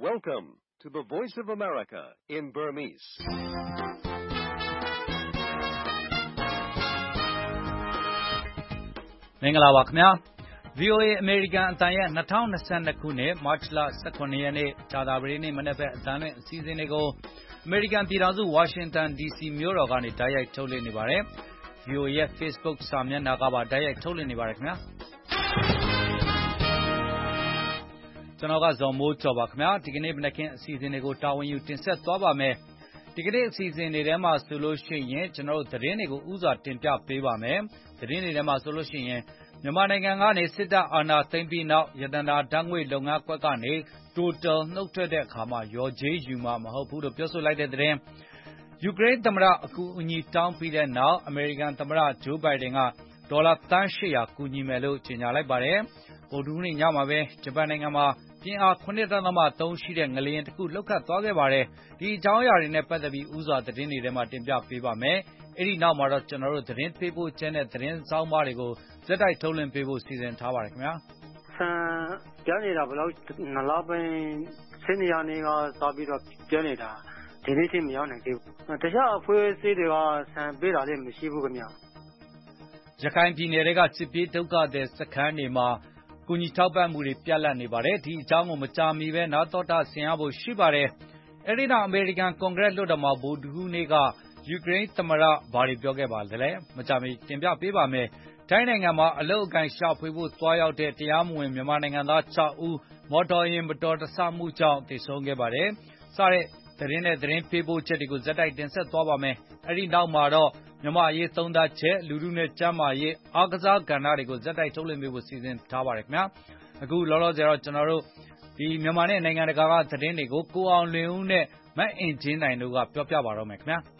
Welcome to the Voice of America in Burmese. ။မင်္ဂလာပါခင်ဗျာ။ VOA American အတန်ရဲ့2022ခုနှစ်မတ်လ18ရက်နေ့ကြာသပတေးနေ့မနက်ဘက်အတန်နဲ့အစီအစဉ်တွေကို American ပြည်ထောင်စု Washington DC မြို့တော်ကနေတိုက်ရိုက်ထုတ်လွှင့်နေပါတယ်။ VOA ရဲ့ Facebook စာမျက်နှာကပါတိုက်ရိုက်ထုတ်လွှင့်နေပါတယ်ခင်ဗျာ။ကျွန်တော်ကဇော်မိုးကျော်ပါခင်ဗျာ။ဒီကနေ့မနက်ခင်းအစီအစဉ်တွေကိုတာဝန်ယူတင်ဆက်သွားပါမယ်။ဒီကနေ့အစီအစဉ်တွေထဲမှာဆိုလို့ရှိရင်ကျွန်တော်တို့သတင်းတွေကိုဥစွာတင်ပြပေးပါမယ်။သတင်းတွေထဲမှာဆိုလို့ရှိရင်မြန်မာနိုင်ငံကနေစစ်တပ်အာဏာသိမ်းပြီးနောက်ရတနာဓာတ်ငွေလုပ်ငန်းကွက်ကနေ Total နှုတ်ထွက်တဲ့အခါမှာရော်ကြေးယူမှာမဟုတ်ဘူးလို့ပြောဆိုလိုက်တဲ့သတင်း။ယူကရိန်းသမ္မတအကူအညီတောင်းပြီးတဲ့နောက်အမေရိကန်သမ္မတဂျိုးဘိုင်ဒန်ကဒေါ်လာသန်း800ကူညီမယ်လို့ကြေညာလိုက်ပါတယ်။ဗုဒ္ဓဟူးနေ့ညမှာပဲဂျပန်နိုင်ငံမှာပြင်းအား 7.3 ရှိတဲ့ငလျင်တစ်ခုလှုပ်ခတ်သွားခဲ့ပါတယ်။ဒီအကြောင်းအရာတွေနဲ့ပတ်သက်ပြီးဥစွာသတင်းတွေထဲမှာတင်ပြပေးပါမယ်။အဲ့ဒီနောက်မှာတော့ကျွန်တော်တို့သတင်းပေးပို့ချက်နဲ့သတင်းစောင်းပါတွေကိုဇက်တိုက်ထုတ်လွှင့်ပေးဖို့စီစဉ်ထားပါတယ်ခင်ဗျာ။ဆန်ပြနေတာဘယ်လောက်2လပိုင်း7ရက်နေ့ကစပြီးတော့ပြနေတာဒီနေ့ထိမရောက်နိုင်သေးဘူး။တခြားအဖွဲ့အစည်းတွေကဆန်ပေးတာလည်းမရှိဘူးခင်ဗျ။ရခိုင်ပြည်နယ်တွေကစစ်ပြေးဒုက္ခသည်စခန်းတွေမှာကူညီထောက်ပံ့မှုတွေပြတ်လတ်နေပါတယ်။ဒီအကြောင်းကိုမကြာမီပဲနားတော်တာဆင်ရဖို့ရှိပါတယ်။အဲဒီနောက်အမေရိကန်ကွန်ဂရက်လွှတ်တော်မှာဗုဒ္ဓဟူးနေ့ကယူကရိန်းသမ္မတဘာတွေပြောခဲ့ပါလဲမကြာမီတင်ပြပေးပါမယ်။ထိုင်းနိုင်ငံမှာအလုတ်အကင်ရှာဖွေဖို့သွားရောက်တဲ့တရားမဝင်မြန်မာနိုင်ငံသား6ဦးမော်တော်ယာဉ်မတော်တဆမှုကြောင့်သေဆုံးခဲ့ပါတယ်။စတဲ့သတင်းပေးပို့ချက်တွေကိုဇက်တိုက်တင်ဆက်သွားပါမယ်။အဲဒီနောက်မှာတော့မြန်မာအရေးသုံးသပ်ချက်လူထုနဲ့ကျန်းမာရေးအားကစားကဏ္ဍတွေကိုဇက်တိုက်ထုတ်လွှင့်ပေးဖို့စီစဉ်ထားပါတယ်ခင်ဗျာ။အခုလောလောဆယ်တော့ကျွန်တော်တို့ဒီမြန်မာနဲ့နိုင်ငံတကာကသတင်းတွေကိုကိုအောင်လွင်ဦးနဲ့မတ်အင်ဂျင်းနိုင်တို့ကပြောပြပါတော့မယ်ခင်ဗျာ။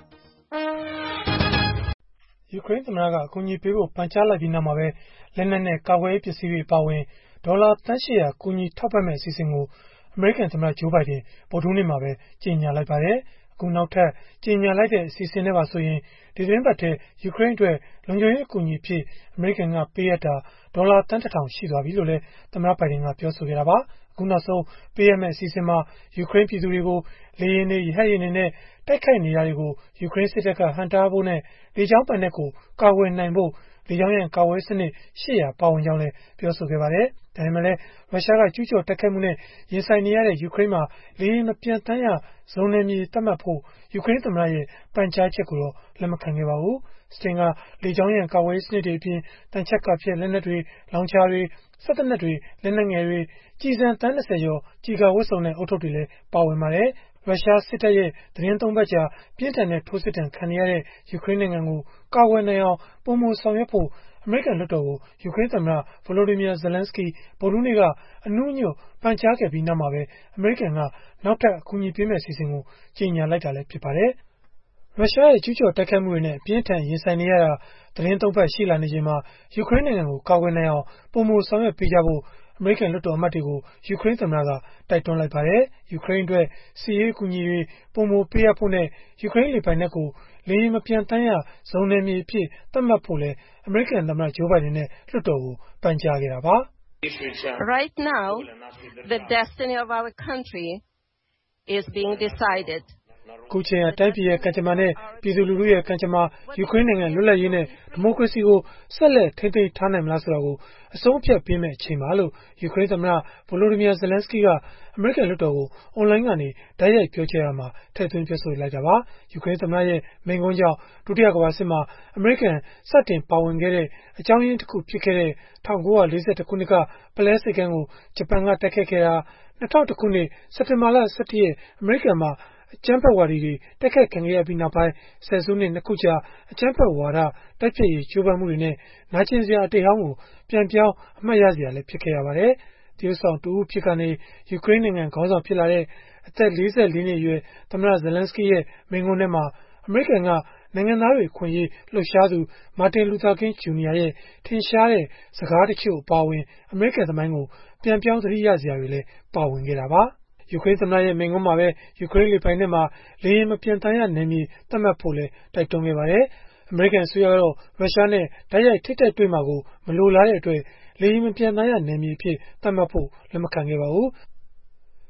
ယူကရိန်းသမ္မတကအကူအညီပေးဖို့ပန်ကြားလိုက်ပြီးနောက်မှာပဲလက်နက်နဲ့ကာကွယ်ရေးပစ္စည်းတွေပါဝင်ဒေါ်လာသန်း800ကူညီထောက်ပံ့မဲ့အစီအစဉ်ကိုအမေရိကန်သမ္မတဂျိုးဘိုင်ဒန်ဗုဒ္ဓဟူးနေ့မှာပဲကြေညာလိုက်ပါတယ်။အခုနောက်ထပ်ကြေညာလိုက်တဲ့အစီအစဉ်တွေပါဆိုရင်ဒီသတင်းပတ်ထဲယူကရိန်းအတွက်လုံခြုံရေးအကူအညီအဖြစ်အမေရိကန်ကပေးအပ်တာဒေါ်လာသန်း1000ရှိသွားပြီလို့လည်းသမ္မတဘိုင်ဒန်ကပြောဆိုခဲ့တာပါ။အခုနောက်ဆုံးပေးအပ်မဲ့အစီအစဉ်မှာယူကရိန်းပြည်သူတွေကိုလေယာဉ်တွေရဟတ်ယာဉ်တွေနဲ့တိုက်ခိုက်နေတာတွေကိုယူကရိန်းစစ်တပ်ကဟန့်တားဖို့နဲ့လေကြောင်းပိုင်နက်ကိုကာကွယ်နိုင်ဖို့လေကြောင်းရန်ကာကွယ်စနစ်800ပါဝင်ကြောင်းလည်းပြောဆိုခဲ့ပါတယ်။ဒါပေမဲ့လည်းရုရှားကကျူးကျော်တိုက်ခိုက်မှုနဲ့ရင်ဆိုင်နေရတဲ့ယူကရိန်းမှာလေယာဉ်မပျံသန်းရဇုံနယ်မြေသတ်မှတ်ဖို့ယူကရိန်းသမ္မတရဲ့ပန်ကြားချက်ကိုတော့လက်မခံခဲ့ပါဘူး။စတင်ကလေကြောင်းရန်ကာကွယ်ရေးစနစ်တွေအပြင်တန်ချက်ကဖြက်လက်နက်တွေလောင်ချာတွေစက်သေနတ်တွေလက်နက်ငယ်တွေကြည်စံတန်း20ကျော်ကြီးကာဝတ်စုံနဲ့အုတ်ထုပ်တွေလည်းပါဝင်ပါတယ်။ရုရှားစစ်တပ်ရဲ့သတင်းသုံးပတ်ကြာပြင်းထန်တဲ့ထိုးစစ်တမ်းခံရတဲ့ယူကရိန်းနိုင်ငံကိုကာကွယ်နိုင်အောင်ပုံမှန်ဆောင်ရွက်ဖို့အမေရိကန်လွှတ်တော်ကိုယူကရိန်းသမ္မတဗိုလိုဒီမီယာဇလန်စကီဗုဒ္ဓဟူးနေ့ကအနူးညွတ်ပန်ကြားခဲ့ပြီးနောက်မှာပဲအမေရိကန်ကနောက်ထပ်အကူအညီပေးမဲ့အစီအစဉ်ကိုကြေညာလိုက်တာလည်းဖြစ်ပါတယ်။ရုရှားရဲ့ကျူးကျော်တိုက်ခိုက်မှုတွေနဲ့ပြင်းထန်ရင်ဆိုင်နေရတာသတင်းသုံးပတ်ရှိလာနေချိန်မှာယူကရိန်းနိုင်ငံကိုကာကွယ်နိုင်အောင်ပုံမှန်ဆောင်ရွက်ပေးကြဖို့အမေရိကန်လွှတ်တော်အမတ်တွေကိုယူကရိန်းသမ္မတကတိုက်တွန်းလိုက်ပါတယ်။ယူကရိန်းအတွက်စစ်ရေးအကူအညီတွေပုံမှန်ပေးအပ်ဖို့နဲ့ယူကရိန်းလေပိုင်နက်ကိုလေယာဉ်မပျံသန်းရဇုံနယ်မြေအဖြစ်သတ်မှတ်ဖို့လည်းအမေရိကန်သမ္မတဂျိုးဘိုင်ဒန်နဲ့လွှတ်တော်ကိုပန်ကြားခဲ့တာပါ။ Right now the destiny of our country is being decided အခုချိန်ကတိုင်းပြည်ရဲ့ကံကြမ္မာနဲ့ပြည်သူလူထုရဲ့ကံကြမ္မာယူကရိန်းနိုင်ငံလွတ်လပ်ရေးနဲ့ဒီမိုကရေစီကိုဆက်လက်ထိန်းသိမ်းထားနိုင်မလားဆိုတာကိုအဆုံးအဖြတ်ပေးမယ့်အချိန်ပါလို့ယူကရိန်းသမ္မတဗိုလိုဒီမီယာဇလန်စကီကအမေရိကန်လွှတ်တော်ကိုအွန်လိုင်းကနေတိုက်ရိုက်ပြောကြားရမှာထည့်သွင်းပြောဆိုလိုက်တာပါယူကရိန်းသမ္မတရဲ့မိန့်ခွန်းကြောင့်ဒုတိယကမ္ဘာစစ်မှာအမေရိကန်စတင်ပါဝင်ခဲ့တဲ့အကြောင်းရင်းတစ်ခုဖြစ်ခဲ့တဲ့1942ခုနှစ်ကပလဲစိတ်ကမ်းကိုဂျပန်ကတိုက်ခိုက်ခဲ့တာ2001ခုနှစ်စက်တင်ဘာလ17ရက်အမေရိကန်မှာအကြမ်းဖက်ဝါဒီတွေတိုက်ခိုက်ခံခဲ့ရပြီးနောက်ပိုင်းဆယ်စုနှစ်2ခုကြာအကြမ်းဖက်ဝါဒတိုက်ဖျက်ရေးကြိုးပမ်းမှုတွေနဲ့နာကျင်စရာအတိတ်ဟောင်းကိုပြန်ပြောင်းအမှတ်ရစရာလည်းဖြစ်ခဲ့ရပါတယ်။တရုတ်ဆောင်တူဖြစ်ကနေယူကရိန်းနိုင်ငံခေါင်းဆောင်ဖြစ်လာတဲ့အသက်44နှစ်အရွယ်သမ္မတဇလန်စကီရဲ့မိန့်ခွန်းထဲမှာအမေရိကန်ကနိုင်ငံသားတွေခွင့်ရေးလှုပ်ရှားသူမာတင်လူသာကင်းဂျူနီယာရဲ့ထင်ရှားတဲ့စကားတချို့အပါအဝင်အမေရိကန်သမိုင်းကိုပြန်ပြောင်းသတိရစရာတွေလည်းပါဝင်ခဲ့တာပါ။ယူကရိန်းသမ္မတရဲ့မိန့်ခွန်းမှာပဲယူကရိန်းလေပိုင်နက်မှာလေယာဉ်မပျံသန်းရနယ်မြေသတ်မှတ်ဖို့လည်းတိုက်တွန်းခဲ့ပါတယ်။အမေရိကန်အစိုးရကတော့ရုရှားနဲ့တိုက်ရိုက်ထိပ်တိုက်တွေ့မှာကိုမလိုလားတဲ့အတွက်လေယာဉ်မပျံသန်းရနယ်မြေအဖြစ်သတ်မှတ်ဖို့လက်မခံခဲ့ပါဘူး။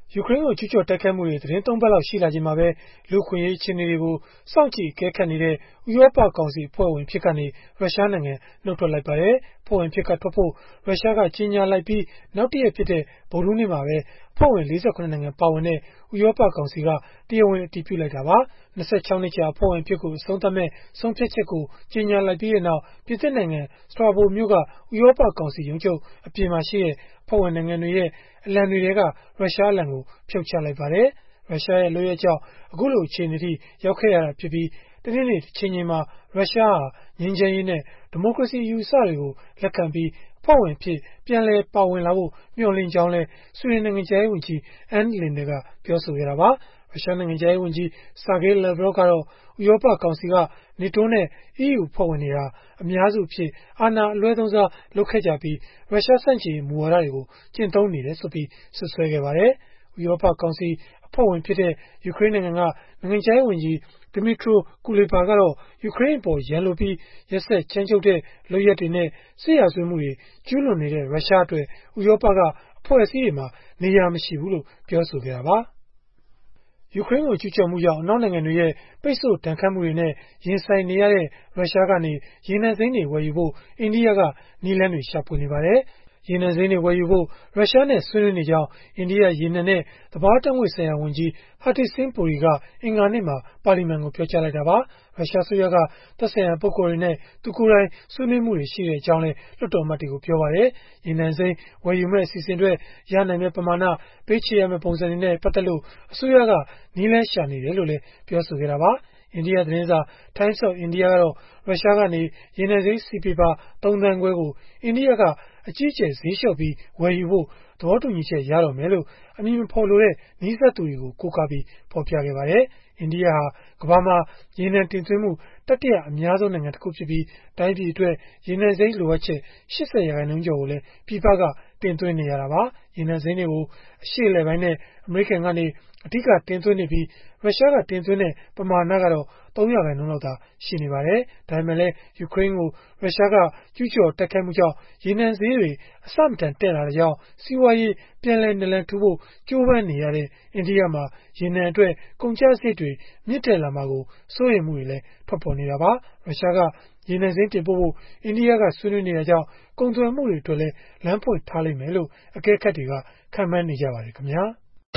ယူကရိန်းကိုကျူးကျော်တိုက်ခိုက်မှုတွေသတင်း3 ပတ်လောက်ရှိလာချိန်မှာပဲလူခွင့်ရေးအခြေအနေတွေကိုစောင့်ကြည့်အကဲခတ်နေတဲ့ဥရောပကောင်စီအဖွဲ့ဝင်ဖြစ်ကနေရုရှားနိုင်ငံနှုတ်ထွက်လိုက်ပါတယ်။အဖွဲ့ဝင်ဖြစ်ကထွက်ဖို့ရုရှားကကြေညာလိုက်ပြီးနောက်တရက်ဖြစ်တဲ့ဗုဒ္ဓဟူးနေ့မှာပဲအဖွဲ့ဝင်48နိုင်ငံပါဝင်တဲ့ဥရောပကောင်စီကတရားဝင်အတည်ပြုလိုက်တာပါ။26နှစ်ကြာအဖွဲ့ဝင်ဖြစ်ကိုအဆုံးသတ်မဲ့ဆုံးဖြတ်ချက်ကိုကြေညာလိုက်ပြီးတဲ့နောက်ပြည်သစ်နိုင်ငံစထရာဘိုမြို့ကဥရောပကောင်စီရုံးချုပ်အပြင်မှာရှိတဲ့အဖွဲ့ဝင်နိုင်ငံတွေရဲ့အလံတွေကရုရှားအလံကိုဖြုတ်ချလိုက်ပါတယ်။ရုရှားရဲ့လုပ်ရကြောင့်အခုလိုအခြေအနေထိရောက်ခဲ့ရတာဖြစ်ပြီးတနေ့နေ့တစ်ချိန်ချိန်မှာရုရှားဟာငြိမ်းချမ်းရေးနဲ့ဒီမိုကရေစီယူဆတွေကိုလက်ခံပြီးအဖွဲ့ဝင်ဖြစ်ပြန်လည်ပါဝင်လာဖို့မျှော်လင့်ကြောင်းလဲဆွေဒင်နိုင်ငံခြားရေးဝန်ကြီးအန်လင်ဒါကပြောဆိုခဲ့တာပါ။ရုရှားနိုင်ငံခြားရေးဝန်ကြီးဆာဂေးလာဗရော့ကတော့ဥရောပကောင်စီကနေတိုးနဲ့ EU အဖွဲ့ဝင်တွေဟာအများစုအဖြစ်အာဏာအလွဲသုံးစားလုပ်ခဲ့ကြပြီးရုရှားဆန့်ကျင်ရေးမူဝါဒတွေကိုကျင့်သုံးနေတယ်ဆိုပြီးဆွဆွဲခဲ့ပါတယ်။ဥရောပကောင်စီအဖွဲ့ဝင်ဖြစ်တဲ့ယူကရိန်းနိုင်ငံကနိုင်ငံခြားရေးဝန်ကြီးဒီမီထရိုကူလေဘာကတော့ယူကရိန်းအပေါ်ရန်လိုပြီးရက်စက်ကြမ်းကြုတ်တဲ့လုပ်ရပ်တွေနဲ့စစ်ရာဇဝတ်မှုတွေကျူးလွန်နေတဲ့ရုရှားအတွက်ဥရောပကအဖွဲ့အစည်းတွေမှာနေရာမရှိဘူးလို့ပြောဆိုခဲ့တာပါ။ယူကရိန်းကိုကျူးကျော်မှုကြောင့်အနောက်နိုင်ငံတွေရဲ့ပိတ်ဆို့ဒဏ်ခတ်မှုတွေနဲ့ရင်ဆိုင်နေရတဲ့ရုရှားကနေရေနံစိမ်းတွေဝယ်ယူဖို့အိန္ဒိယကနည်းလမ်းတွေရှာဖွေနေပါတယ်။ရေနံစိမ်းတွေဝယ်ယူဖို့ရုရှားနဲ့ဆွေးနွေးနေကြောင်းအိန္ဒိယရေနံနဲ့သဘာဝဓာတ်ငွေ့ဆိုင်ရာဝန်ကြီးဟာတီဆင်းပူရီကအင်္ဂါနေ့မှာပါလီမန်ကိုပြောကြားလိုက်တာပါ။ရုရှားအစိုးရကသက်ဆိုင်ရာပုဂ္ဂိုလ်တွေနဲ့သူကိုယ်တိုင်ဆွေးနွေးမှုတွေရှိတဲ့အကြောင်းလည်းလွှတ်တော်အမတ်တွေကိုပြောပါတယ်။ရေနံစိမ်းဝယ်ယူမဲ့အစီအစဉ်အတွက်ရနိုင်တဲ့ပမာဏပေးချေရမယ့်ပုံစံတွေနဲ့ပတ်သက်လို့အစိုးရကနည်းလမ်းရှာနေတယ်လို့လည်းပြောဆိုခဲ့တာပါ။အိန္ဒိယသတင်းစာ Times of India ကတော့ရုရှားကနေရေနံစိမ်းစီပေပါ3 သန်းခွဲကိုအိန္ဒိယကအကြီးအကျယ်ဈေးလျှော့ပြီးဝယ်ယူဖို့သဘောတူညီချက်ရတော့မယ်လို့အမည်မဖော်လိုတဲ့နီးစပ်သူတွေကိုကိုးကားပြီးဖော်ပြခဲ့ပါတယ်။အိန္ဒိယဟာကမ္ဘာမှာရေနံတင်သွင်းမှုတတိယအများဆုံးနိုင်ငံတစ်ခုဖြစ်ပြီးတိုင်းပြည်အတွက်ရေနံစိမ်းလိုအပ်ချက်80% ကျော်ကိုလည်းပြည်ပကတင်သွင်းနေရတာပါ။ရေနံစိမ်းတွေကိုအရှေ့အလယ်ပိုင်းနဲ့အမေရိကန်ကနေအဓိကတင်သွင်းနေပြီးရုရှားကတင်သွင်းတဲ့ပမာဏကတော့3% လောက်သာရှိနေပါတယ်။ဒါပေမဲ့လည်းယူကရိန်းကိုရုရှားကကျူးကျော်တိုက်ခိုက်မှုကြောင့်ရေနံဈေးတွေအဆမတန်တက်လာတဲ့ကြောင့်စီးပွားရေးပြန်လည်နလန်ထူဖို့ကြိုးပမ်းနေရတဲ့အိန္ဒိယမှာရေနံအတွက်ကုန်ကျစရိတ်တွေမြင့်တက်လာမှာကိုစိုးရိမ်မှုတွေလည်းထွက်ပေါ်နေတာပါ။ရုရှားကရေနံစိမ်းတင်ပို့ဖို့အိန္ဒိယကဆွေးနွေးနေတာကြောင့်ကုန်သွယ်မှုတွေအတွက်လည်းလမ်းဖွင့်ထားလိမ့်မယ်လို့အကဲခတ်တွေကခန့်မှန်းနေကြပါတယ်ခင်ဗျာ။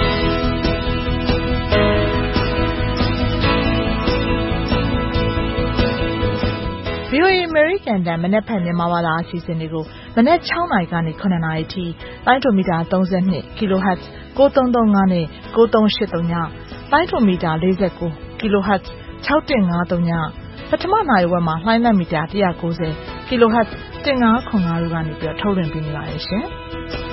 VOA American တန်မနက်ဖြန်မြန်မာဘာသာအစီအစဉ်တွေကိုမနက်6 နာရီကနေ9 နာရီထိတိုင်းထိုမီတာ32 kHz 9335နဲ့9383ညတိုင်းထိုမီတာ49 kHz 6153ညပထမနာရီဝက်မှာလှိုင်းလက်မီတာ190 kHz 1505တို့ကနေပြီးထုတ်လွှင့်ပေးနေပါတယ်ရှင်။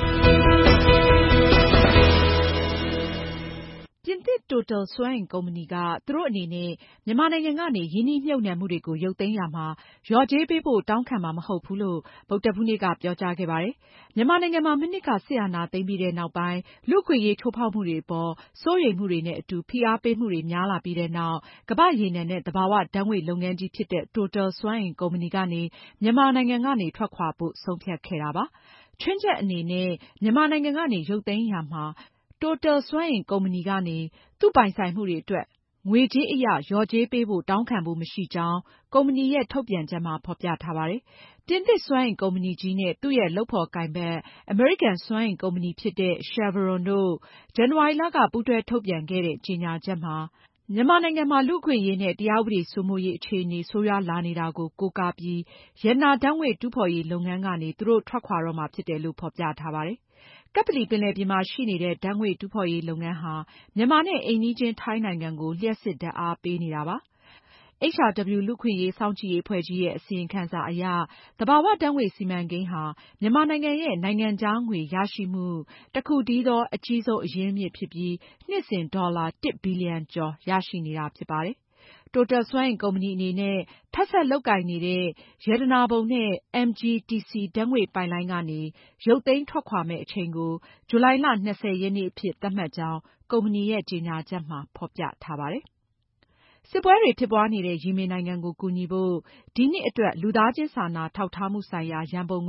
ပြင်သစ် Total စွမ်းအင်ကုမ္ပဏီကသူတို့အနေနဲ့မြန်မာနိုင်ငံကနေရင်းနှီးမြှုပ်နှံမှုတွေကိုရုပ်သိမ်းရာမှာလျော်ကြေးပေးဖို့တောင်းခံမှာမဟုတ်ဘူးလို့ဗုဒ္ဓဟူးနေ့ကပြောကြားခဲ့ပါတယ်။မြန်မာနိုင်ငံမှာမနှစ်ကစစ်အာဏာသိမ်းပြီးတဲ့နောက်ပိုင်းလူ့အခွင့်အရေးချိုးဖောက်မှုတွေအပေါ်စိုးရိမ်မှုတွေနဲ့အတူဖိအားပေးမှုတွေများလာပြီးတဲ့နောက်ကမ္ဘာ့ရေနံနဲ့သဘာဝဓာတ်ငွေ့လုပ်ငန်းကြီးဖြစ်တဲ့ Total စွမ်းအင်ကုမ္ပဏီကနေမြန်မာနိုင်ငံကနေထွက်ခွာဖို့ဆုံးဖြတ်ခဲ့တာပါ။ချွင်းချက်အနေနဲ့မြန်မာနိုင်ငံကနေရုပ်သိမ်းရာမှာTotal စွမ်းအင်ကုမ္ပဏီကနေသူ့ပိုင်ဆိုင်မှုတွေအတွက်ငွေကြေးအရလျော်ကြေးပေးဖို့တောင်းခံဖို့မရှိကြောင်းကုမ္ပဏီရဲ့ထုတ်ပြန်ချက်မှာဖော်ပြထားပါတယ်။ပြင်သစ်စွမ်းအင်ကုမ္ပဏီကြီးနဲ့သူ့ရဲ့လုပ်ဖော်ကိုင်ဘက်အမေရိကန်စွမ်းအင်ကုမ္ပဏီဖြစ်တဲ့ Chevron တို့ဇန်နဝါရီလကပူးတွဲထုတ်ပြန်ခဲ့တဲ့ကြေညာချက်မှာမြန်မာနိုင်ငံမှာလူ့အခွင့်အရေးနဲ့တရားဥပဒေစိုးမိုးရေးအခြေအနေဆိုးရွားလာနေတာကိုကိုးကားပြီးရတနာဓာတ်ငွေ့တူးဖော်ရေးလုပ်ငန်းကနေသူတို့ထွက်ခွာတော့မှာဖြစ်တယ်လို့ဖော်ပြထားပါတယ်။ကပ္ပလီပင်လယ်ပြင်မှာရှိနေတဲ့ဓာတ်ငွေ့တူးဖော်ရေးလုပ်ငန်းဟာမြန်မာနဲ့အိမ်နီးချင်းထိုင်းနိုင်ငံကိုလျှပ်စစ်ဓာတ်အားပေးနေတာပါ။ HRW လူ့အခွင့်အရေးစောင့်ကြည့်ရေးအဖွဲ့ကြီးရဲ့အစီရင်ခံစာအရသဘာဝဓာတ်ငွေ့စီမံကိန်းဟာမြန်မာနိုင်ငံရဲ့နိုင်ငံခြားငွေရရှိမှုတစ်ခုတည်းသောအကြီးဆုံးအရင်းအမြစ်ဖြစ်ပြီးနှစ်စဉ်ဒေါ်လာ1 ဘီလီယံကျော်ရရှိနေတာဖြစ်ပါတယ်။ Total စွမ်းအင်ကုမ္ပဏီအနေနဲ့ဖက်စပ်လုပ်ကိုင်နေတဲ့ရတနာပုံနဲ့ MGTC ဓာတ်ငွေ့ပိုက်လိုင်းကနေရုပ်သိမ်းထွက်ခွာမယ့်အချိန်ကိုဇူလိုင်လ 20 ရက်နေ့အဖြစ်သတ်မှတ်ကြောင်းကုမ္ပဏီရဲ့ကြေညာချက်မှာဖော်ပြထားပါတယ်။စစ်ပွဲတွေဖြစ်ပွားနေတဲ့ယီမင်နိုင်ငံကိုကူညီဖို့ဒီနှစ်အတွက်လူသားချင်းစာနာထောက်ထားမှုဆိုင်ရာရန်ပုံငွေ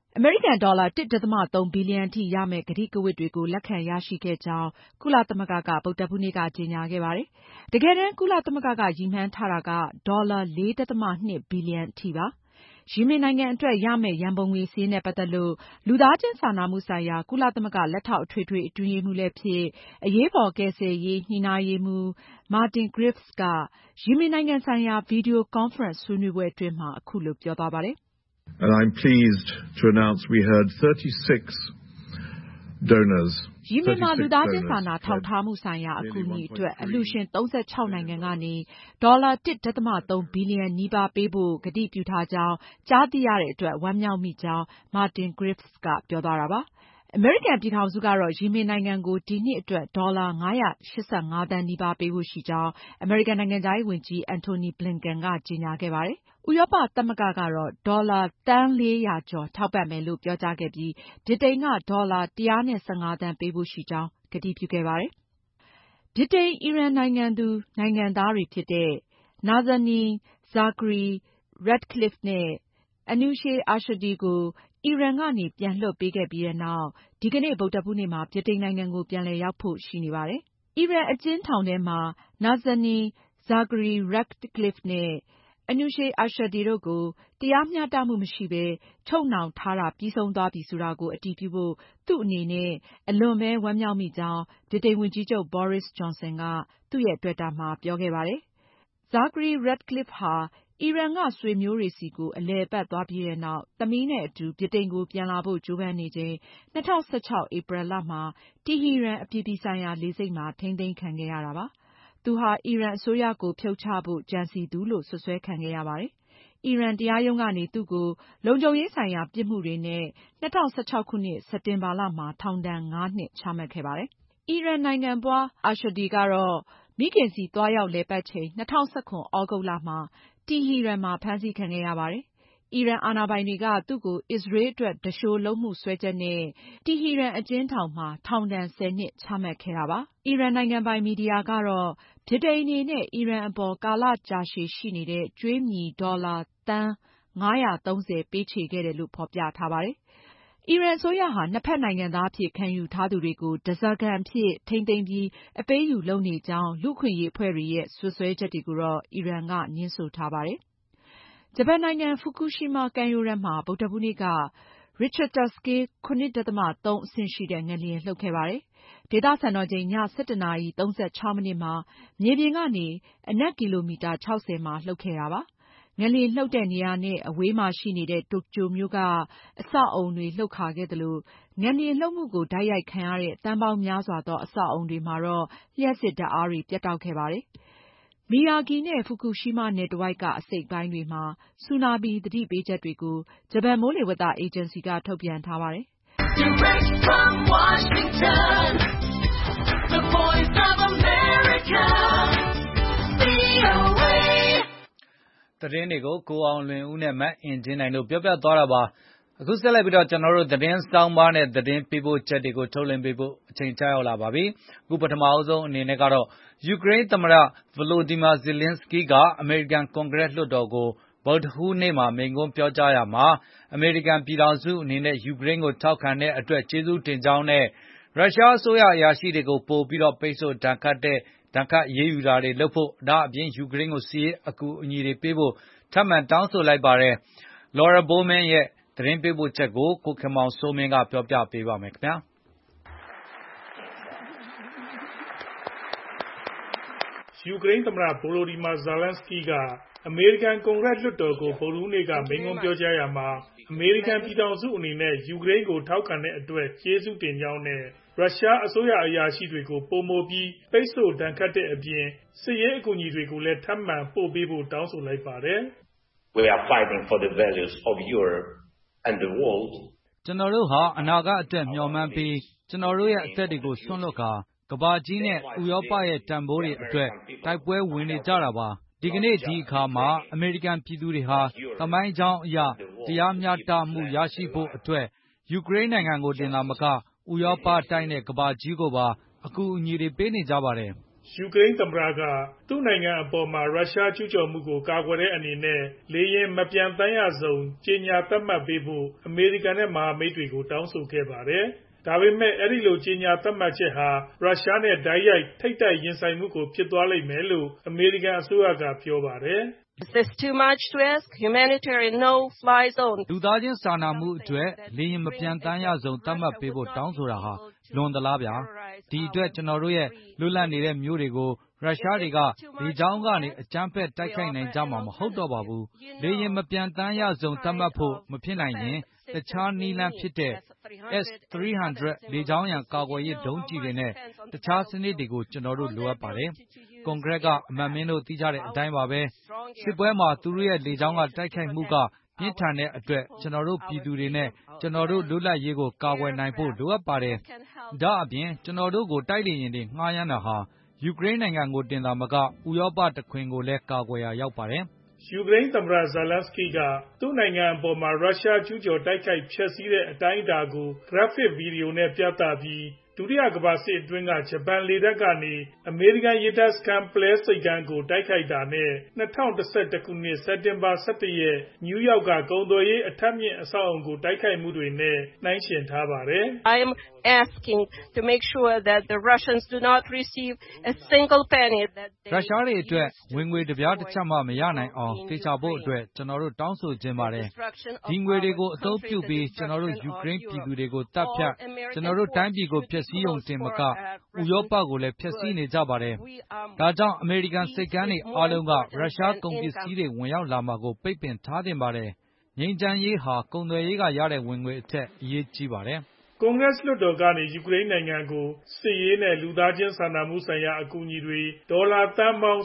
အမေရိကန်ဒေါ်လာ 1.3 ဘီလီယံထိရမယ့်ကတိကဝတ်တွေကိုလက်ခံရရှိခဲ့ကြောင်းကုလသမဂ္ဂကဗုဒ္ဓဟူးနေ့ကကြေညာခဲ့ပါတယ်။ တကယ်တမ်းကုလသမဂ္ဂကရည်မှန်းထားတာကဒေါ်လာ 4.2 ဘီလီယံအထိပါ။ ယီမင်နိုင်ငံအတွက်ရမယ့်ရန်ပုံငွေစာရင်းနဲ့ပတ်သက်လို့လူသားချင်းစာနာမှုဆိုင်ရာကုလသမဂ္ဂလက်ထောက်အထွေထွေအတွင်းရေးမှူးလည်းဖြစ်အရေးပေါ်ကယ်ဆယ်ရေးညှိနှိုင်းရေးမှူး Martin Griffiths ကယီမင်နိုင်ငံဆိုင်ရာဗီဒီယိုကွန်ဖရင့်ဆွေးနွေးပွဲအတွင်းမှာအခုလိုပြောသွားပါတယ်။ And I'm pleased to announce we heard 36 donors. ယီမင်မှာလူသားချင်းစာနာထောက်ထားမှုဆိုင်ရာအကူအညီအတွက်အလှူရှင် 36 နိုင်ငံကနေဒေါ်လာ 1.3 ဘီလီယံနီးပါးပေးဖို့ကတိပြုထားကြောင်းကြားသိရတဲ့အတွက်ဝမ်းမြောက်မိကြောင်း Martin Griffiths ကပြောသွားတာပါ။ အမေရိကန်ပြည်ထောင်စုကတော့ယီမင်နိုင်ငံကိုဒီနှစ်အတွက်ဒေါ်လာ 585 သန်းနီးပါးပေးဖို့ရှိကြောင်းအမေရိကန်နိုင်ငံခြားရေးဝန်ကြီး Antony Blinken ကကြေညာခဲ့ပါတယ်။ ဥရောပသမဂ္ဂကတော့ဒေါ်လာသန်း 400 ကျော်ထောက်ပံ့မယ်လို့ပြောကြားခဲ့ပြီး ဗြိတိန်ကဒေါ်လာ 115 သန်းပေးဖို့ရှိကြောင်းကတိပြုခဲ့ပါတယ်။ ဗြိတိန်၊ အီရန်နိုင်ငံသူနိုင်ငံသားတွေဖြစ်တဲ့ Nazanin Zaghari Ratcliffe နဲ့ Anousheh Ashadi ကိုအီရန်ကနေပြန်လွှတ်ပေးခဲ့ပြီးနောက်ဒီကနေ့ဗုဒ္ဓဟူးနေ့မှာဗြိတိန်နိုင်ငံကိုပြန်လည်ရောက်ဖို့ရှိနေပါတယ်။ အီရန်အကျဉ်းထောင်ထဲမှာ Nazanin Zaghari Ratcliffe နဲ့ Anousheh Ashadi တို့ကိုတရားမျှတမှုမရှိပဲချုပ်နှောင်ထားတာပြီးဆုံးသွားပြီဆိုတာကိုအတည်ပြုဖို့သူ့အနေနဲ့အလွန်ပဲဝမ်းမြောက်မိကြောင်းဗြိတိန်ဝန်ကြီးချုပ် Boris Johnson ကသူ့ရဲ့တွစ်တာမှာပြောခဲ့ပါတယ်။ Zaghari Ratcliffe ဟာအီရန်ကဆွေမျိုးတွေဆီကိုအလည်အပတ်သွားပြီးနောက်သမီးနဲ့အတူဗြိတိန်ကိုပြန်လာဖို့ကြိုးပမ်းနေချိန် 2016 ဧပြီလမှာ တီဟီရန်အပြည်ပြည်ဆိုင်ရာလေဆိပ်မှာထိန်းသိမ်းခံခဲ့ရတာပါ။ သူဟာအီရန်အစိုးရကိုဖြုတ်ချဖို့ကြံစည်သူလို့စွပ်စွဲခံခဲ့ရပါတယ်။ အီရန်တရားရုံးကနေသူ့ကိုလုံခြုံရေးဆိုင်ရာပြစ်မှုတွေနဲ့ 2016 ခုနှစ်စက်တင်ဘာလမှာထောင်ဒဏ် 5 နှစ်ချမှတ်ခဲ့ပါတယ်။ အီရန်နိုင်ငံဖွား Ashadi ကတော့မိခင်ဆီသွားရောက်လည်ပတ်ချိန် 2019 သြဂုတ်လမှာတီဟီရန်မှာဖမ်းဆီးခံခဲ့ရပါတယ်။ အီရန်အာဏာပိုင်တွေကသူ့ကိုအစ္စရေးအတွက်သူလျှိုလုပ်မှုစွဲချက်နဲ့တီဟီရန်အကျဉ်းထောင်မှာထောင်ဒဏ် 10 နှစ်ချမှတ်ခဲ့တာပါ။ အီရန်နိုင်ငံပိုင်မီဒီယာကတော့ ဗြိတိန်အနေနဲ့အီရန်အပေါ်ကာလကြာရှည်ရှိနေတဲ့ကြွေးမြီဒေါ်လာသန်း 530 ပေးချေခဲ့တယ်လို့ဖေါ်ပြထားပါတယ်။ အီရန်အစိုးရဟာနှစ်ဖက်နိုင်ငံသားအဖြစ်ခံယူထားသူတွေကိုဓါးစာခံအဖြစ်ထိန်းသိမ်းပြီးအပေးအယူလုပ်နေကြောင်းလူ့အခွင့်အရေးအဖွဲ့တွေရဲ့စွပ်စွဲချက်တွေကိုတော့အီရန်ကငြင်းဆိုထားပါတယ်။ ဂျပန်နိုင်ငံ ဖူကူရှီမာကမ်းရိုးတန်းမှာ ဗုဒ္ဓဟူးနေ့က Richter scale 7.3 အဆင့်ရှိတဲ့ငလျင်လှုပ်ခဲ့ပါတယ်။ ဒေသစံတော်ချိန် ည 11 နာရီ 36 မိနစ်မှာမြေပြင်ကနေအနက် ကီလိုမီတာ 60 မှာလှုပ်ခဲ့တာပါ။ ငလျင်လှုပ်တဲ့နေရာနဲ့အဝေးမှာရှိနေတဲ့ တိုကျိုမြို့ကအဆောက်အဦတွေလှုပ်ခါခဲ့သလို ငလျင်လှုပ်မှုကိုတိုက်ရိုက်ခံရတဲ့သန်းပေါင်းများစွာသောအဆောက်အဦတွေမှာတော့ လျှပ်စစ်ဓါတ်အားတွေပြတ်တောက်ခဲ့ပါတယ်။ မီယာဂီနဲ့ ဖူကူရှီမာနယ်တဝိုက်ကအစိတ်အပိုင်းတွေမှာ ဆူနာမီသတိပေးချက်တွေကို ဂျပန်မိုးလေဝသအေဂျင်စီကထုတ်ပြန်ထားပါတယ်။ Direct from Washington, the voice of America, VOA. သတင်းတွေကိုကိုအောင်လွင်ဦးနဲ့မအင်ကြင်းနိုင်တို့ပြောပြသွားတာပါ။ အခုဆက်လက်ပြီးကျနော်တို့သတင်းဆောင်းပါးနဲ့သတင်းပေးပို့ချက်တွေကိုထုတ်လွှင့်ပေးဖို့အချိန်ကျရောက်လာပါပြီ။ အခုပထမဆုံးအနေနဲ့ကတော့ယူကရိန်းသမ္မတ Volodymyr Zelenskyy ကအမေရိကန်ကွန်ဂရက်လွှတ်တော်ကိုဗုဒ္ဓဟူးနေ့မှာမိန့်ခွန်းပြောကြားရာမှာအမေရိကန်ပြည်ထောင်စုအနေနဲ့ယူကရိန်းကိုထောက်ခံတဲ့အတွက်ကျေးဇူးတင်ကြောင်းနဲ့ရုရှားအစိုးရအရာရှိတွေကိုပိုပြီးပိတ်ဆို့ဒဏ်ခတ်အရေးယူတာတွေလုပ်ဖို့ဒါ့အပြင်ယူကရိန်းကိုစစ်ရေးအကူအညီတွေပေးဖို့ထပ်မံတောင်းဆိုလိုက်ပါတယ်။ Laura Bowman ရဲ့သတင်းပေးပို့ချက်ကို ကိုခင်မောင်စိုးမင်းကပြောပြပေးပါမယ်။ယူကရိန်းသမ္မတ Volodymyr Zelenskyy ကအမေရိကန်ကွန်ဂရက်လွှတ်တော်ကိုဗုဒ္ဓဟူးနေ့ကမိန့်ခွန်းပြောကြားရာမှာအမေရိကန်ပြည်ထောင်စုအနေနဲ့ယူကရိန်းကိုထောက်ခံတဲ့အတွက်ကျေးဇူးတင်ကြောင်းနဲ့ရုရှားအစိုးရအရာရှိတွေကိုပိုမိုပြီးပိတ်ဆို့ဒဏ်ခတ်တဲ့အပြင်စစ်ရေးအကူအညီတွေကိုလည်းထပ်မံပို့ပေးဖို့တောင်းဆိုလိုက်ပါတယ်။ We are fighting for the values of Europe and the world. ကျနော်တို့ဟာအနာဂတ်အတွက်မျှော်မှန်းပြီးကျနော်တို့ရဲ့အသက်တွေကိုစွန့်လွှတ်ကာကမ္ဘာကြီးနဲ့ဥရောပရဲ့တန်ဖိုးတွေအတွက်တိုက်ပွဲဝင်နေကြတာပါ။ ဒီကနေ့ဒီအခါမှာအမေရိကန်ပြည်သူတွေဟာသမိုင်းကြောင်းအရတရားမျှတမှုရရှိဖို့အတွက်ယူကရိန်းနိုင်ငံကိုတင်သာမကဥရောပတိုက်နဲ့ကမ္ဘာကြီးကိုပါအကူအညီတွေပေးနေကြပါတယ်။ယူကရိန်းသမ္မတကသူ့နိုင်ငံအပေါ်မှာရုရှားကျူးကျော်မှုကိုကာကွယ်တဲ့အနေနဲ့လေယာဉ်မပျံသန်းရဇုံကြေညာသတ်မှတ်ပေးဖို့အမေရိကန်နဲ့မဟာမိတ်တွေကိုတောင်းဆိုခဲ့ပါတယ်။ဒါပေမဲ့အဲဒီလိုကြေညာသတ်မှတ်ချက်ဟာရုရှားနဲ့တိုက်ရိုက်ထိပ်တိုက်ရင်ဆိုင်မှုကိုဖြစ်သွားလိမ့်မယ်လို့အမေရိကန်အစိုးရကပြောပါတယ်။ Is this too much to ask? Humanitarian no-fly zone. လူသားချင်းစာနာမှုအတွက်လေယာဉ်မပျံသန်းရဇုံသတ်မှတ်ပေးဖို့တောင်းဆိုတာဟာလွန်သလားဗျာ။ဒီအတွက်ကျွန်တော်တို့ရဲ့လွတ်လပ်နေတဲ့မြို့တွေကိုရုရှားတွေကလေကြောင်းကနေအကြမ်းဖက်တိုက်ခိုက်နိုင်ကြမှာမဟုတ်တော့ပါဘူး။လေယာဉ်မပျံသန်းရဇုံသတ်မှတ်ဖို့မဖြစ်နိုင်ရင်တခြားနည်းလမ်းဖြစ်တဲ့ S-300 လေကြောင်းရန်ကာကွယ်ရေးဒုံးကျည်တွေနဲ့တခြားစနစ်တွေကိုကျွန်တော်တို့လိုအပ်ပါတယ်။ကွန်ဂရက်ကအမတ်မင်းတို့သိကြတဲ့အတိုင်းပါပဲ။စစ်ပွဲမှာသူတို့ရဲ့လေကြောင်းကတိုက်ခိုက်မှုကပြင်းထန်တဲ့အတွက်ကျွန်တော်တို့ပြည်သူတွေနဲ့ကျွန်တော်တို့လွတ်လပ်ရေးကိုကာကွယ်နိုင်ဖို့လိုအပ်ပါတယ်။ဒါအပြင်ကျွန်တော်တို့ကိုတိုက်လေယာဉ်တွေငှားရမ်းတာဟာယူကရိန်းနိုင်ငံကိုတင်သာမကဥရောပတခွင်ကိုလည်းကာကွယ်ရာရောက်ပါတယ်။ယူကရိန်းသမ္မတဇာလန်စကီကသူ့နိုင်ငံအပေါ်မှာရုရှားကျူးကျော်တိုက်ခိုက်ဖျက်ဆီးတဲ့အတိုင်းအတာကို graphic ဗီဒီယိုနဲ့ပြသပြီးဒုတိယကမ္ဘာစစ်အတွင်းကဂျပန်လေတပ်ကနေအမေရိကန်ရေတပ်စခန်းပလဲဆိပ်ကမ်းကိုတိုက်ခိုက်တာနဲ့2011ခုနှစ်စက်တင်ဘာ17ရက်နယူးယောက်ကကုန်သွယ်ရေးအထပ်မြင့်အဆောက်အအုံကိုတိုက်ခိုက်မှုတွေနဲ့နှိုင်းယှဉ်ထားပါတယ်။ I am asking to make sure that the Russians do not receive a single penny that ရုရှားတွေအတွက်ဝင်ငွေတပြားတစ်ချက်မှမရနိုင်အောင်သေချာဖို့အတွက်ကျွန်တော်တို့တောင်းဆိုခြင်းပါတယ်။ဒီငွေတွေကိုအသုံးပြုပြီးကျွန်တော်တို့ယူကရိန်းပြည်သူတွေကိုတပ်ဖြတ်ကျွန်တော်တို့တိုင်းပြည်ကိုဖျက်ဆီးရုံတင်မကဥရောပကိုလည်းဖျက်ဆီးနေကြပါတယ်။ဒါကြောင့်အမေရိကန်စိတ်ကမ်းတွေအားလုံးကရုရှားကုန်ပစ္စည်းတွေဝင်ရောက်လာမှာကိုပိတ်ပင်ထားတင်ပါတယ်။ငြိမ်းချမ်းရေးဟာကုန်သွယ်ရေးကရတဲ့ဝင်ငွေအထက်အရေးကြီးပါတယ်။ကွန်ဂရက်လွှတ်တော်ကနေယူကရိန်းနိုင်ငံကိုစစ်ရေးနဲ့လူသားချင်းစာနာမှုဆိုင်ရာအကူအညီတွေဒေါ်လာသန်းပေါင်း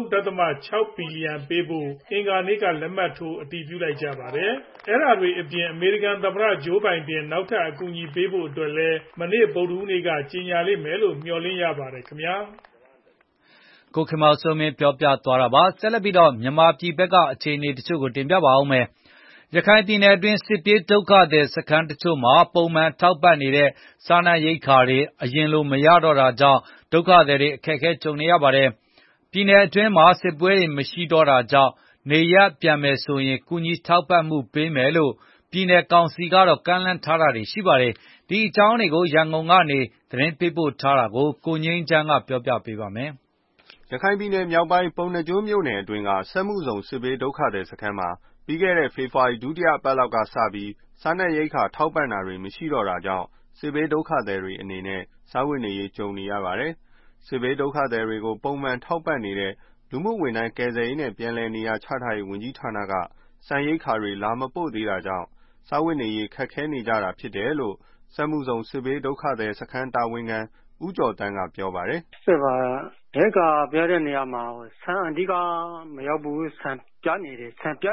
13.6 ဘီလီယံပေးဖို့အင်္ဂါနေ့ကလက်မှတ်ထိုးအတည်ပြုလိုက်ကြပါတယ်။အဲဒါတွေအပြင်အမေရိကန်သမ္မတဂျိုးဘိုင်ဒန်နောက်ထပ်အကူအညီပေးဖို့အတွက်လည်းမနေ့ဗုဒ္ဓဟူးနေ့ကကြေညာလိမ့်မယ်လို့မျှော်လင့်ရပါတယ်ခင်ဗျာ။ကိုခင်မောင်စိုးမင်းပြောပြသွားတာပါ။ဆက်လက်ပြီးတော့မြန်မာပြည်ဘက်ကအခြေအနေတချို့ကိုတင်ပြပါဦးမယ်။ရခိုင်ပြည်နယ်အတွင်းစစ်ပြေးဒုက္ခသည်စခန်းတချို့မှာပုံမှန်ထောက်ပံ့နေတဲ့စားနပ်ရိက္ခာတွေအရင်လိုမရတော့တာကြောင့်ဒုက္ခသည်တွေအခက်အခဲကြုံနေရပါတယ်။ပြည်နယ်အတွင်းမှာစစ်ပွဲတွေမရှိတော့တာကြောင့်နေရပ်ပြန်မယ်ဆိုရင်ကူညီထောက်ပံ့မှုပေးမယ်လို့ပြည်နယ်ကောင်စီကတော့ကမ်းလှမ်းထားတာတွေရှိပါတယ်။ဒီအကြောင်းတွေကိုရန်ကုန်ကနေသတင်းပေးပို့ထားတာကိုကိုငြိမ်းချမ်းကပြောပြပေးပါမယ်။ရခိုင်ပြည်နယ်မြောက်ပိုင်းပုဏ္ဏားကျွန်းမြို့နယ်အတွင်းကစက်မှုဇုံစစ်ဘေးဒုက္ခသည်စခန်းမှာပြီးခဲ့တဲ့ဖေဖော်ဝါရီဒုတိယပတ်လောက်ကစပြီးစားနပ်ရိက္ခာထောက်ပံ့တာတွေမရှိတော့တာကြောင့်စစ်ဘေးဒုက္ခသည်တွေအနေနဲ့စားဝတ်နေရေးကြုံနေရပါတယ်။စစ်ဘေးဒုက္ခသည်တွေကိုပုံမှန်ထောက်ပံ့နေတဲ့လူမှုဝန်ထမ်းကယ်ဆယ်ရေးနဲ့ပြန်လည်နေရာချထားရေးဝန်ကြီးဌာနကစံရိက္ခာတွေလာမပို့သေးတာကြောင့်စားဝတ်နေရေးခက်ခဲနေကြတာဖြစ်တယ်လို့စက်မှုဇုံစစ်ဘေးဒုက္ခသည်စခန်းတာဝန်ခံဦးကျော်တန်းကပြောပါတယ်။စစ်ပါဒဲကပြတဲ့နေရာမှာဆန်အဓိကမရောက်ဘူးဆန်ပြနေတယ်ဆန်ပြ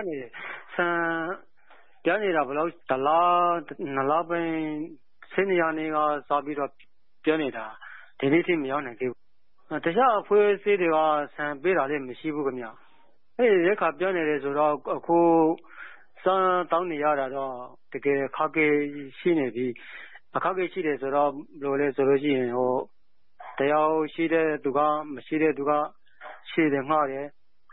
နေတာဘယ်လောက်တလားနှစ်လားပိုင်းစနေရနေ့ကစပြီးတော့ပြနေတာဒီနေ့ထိမရောက်နိုင်သေးဘူးတခြားအဖွဲ့အစည်းတွေကဆန်ပေးတာလည်းမရှိဘူးခင်ဗျအဲဒီခါပြနေတယ်ဆိုတော့အခုစမ်းတောင်းနေရတာတော့တကယ်ခက်ခဲရှိနေပြီအခက်အခဲရှိတယ်ဆိုတော့ဘယ်လိုလဲဆိုလို့ရှိရင်တရားရှိတဲ့သူကမရှိတဲ့သူကရှိတယ်ငှားတယ်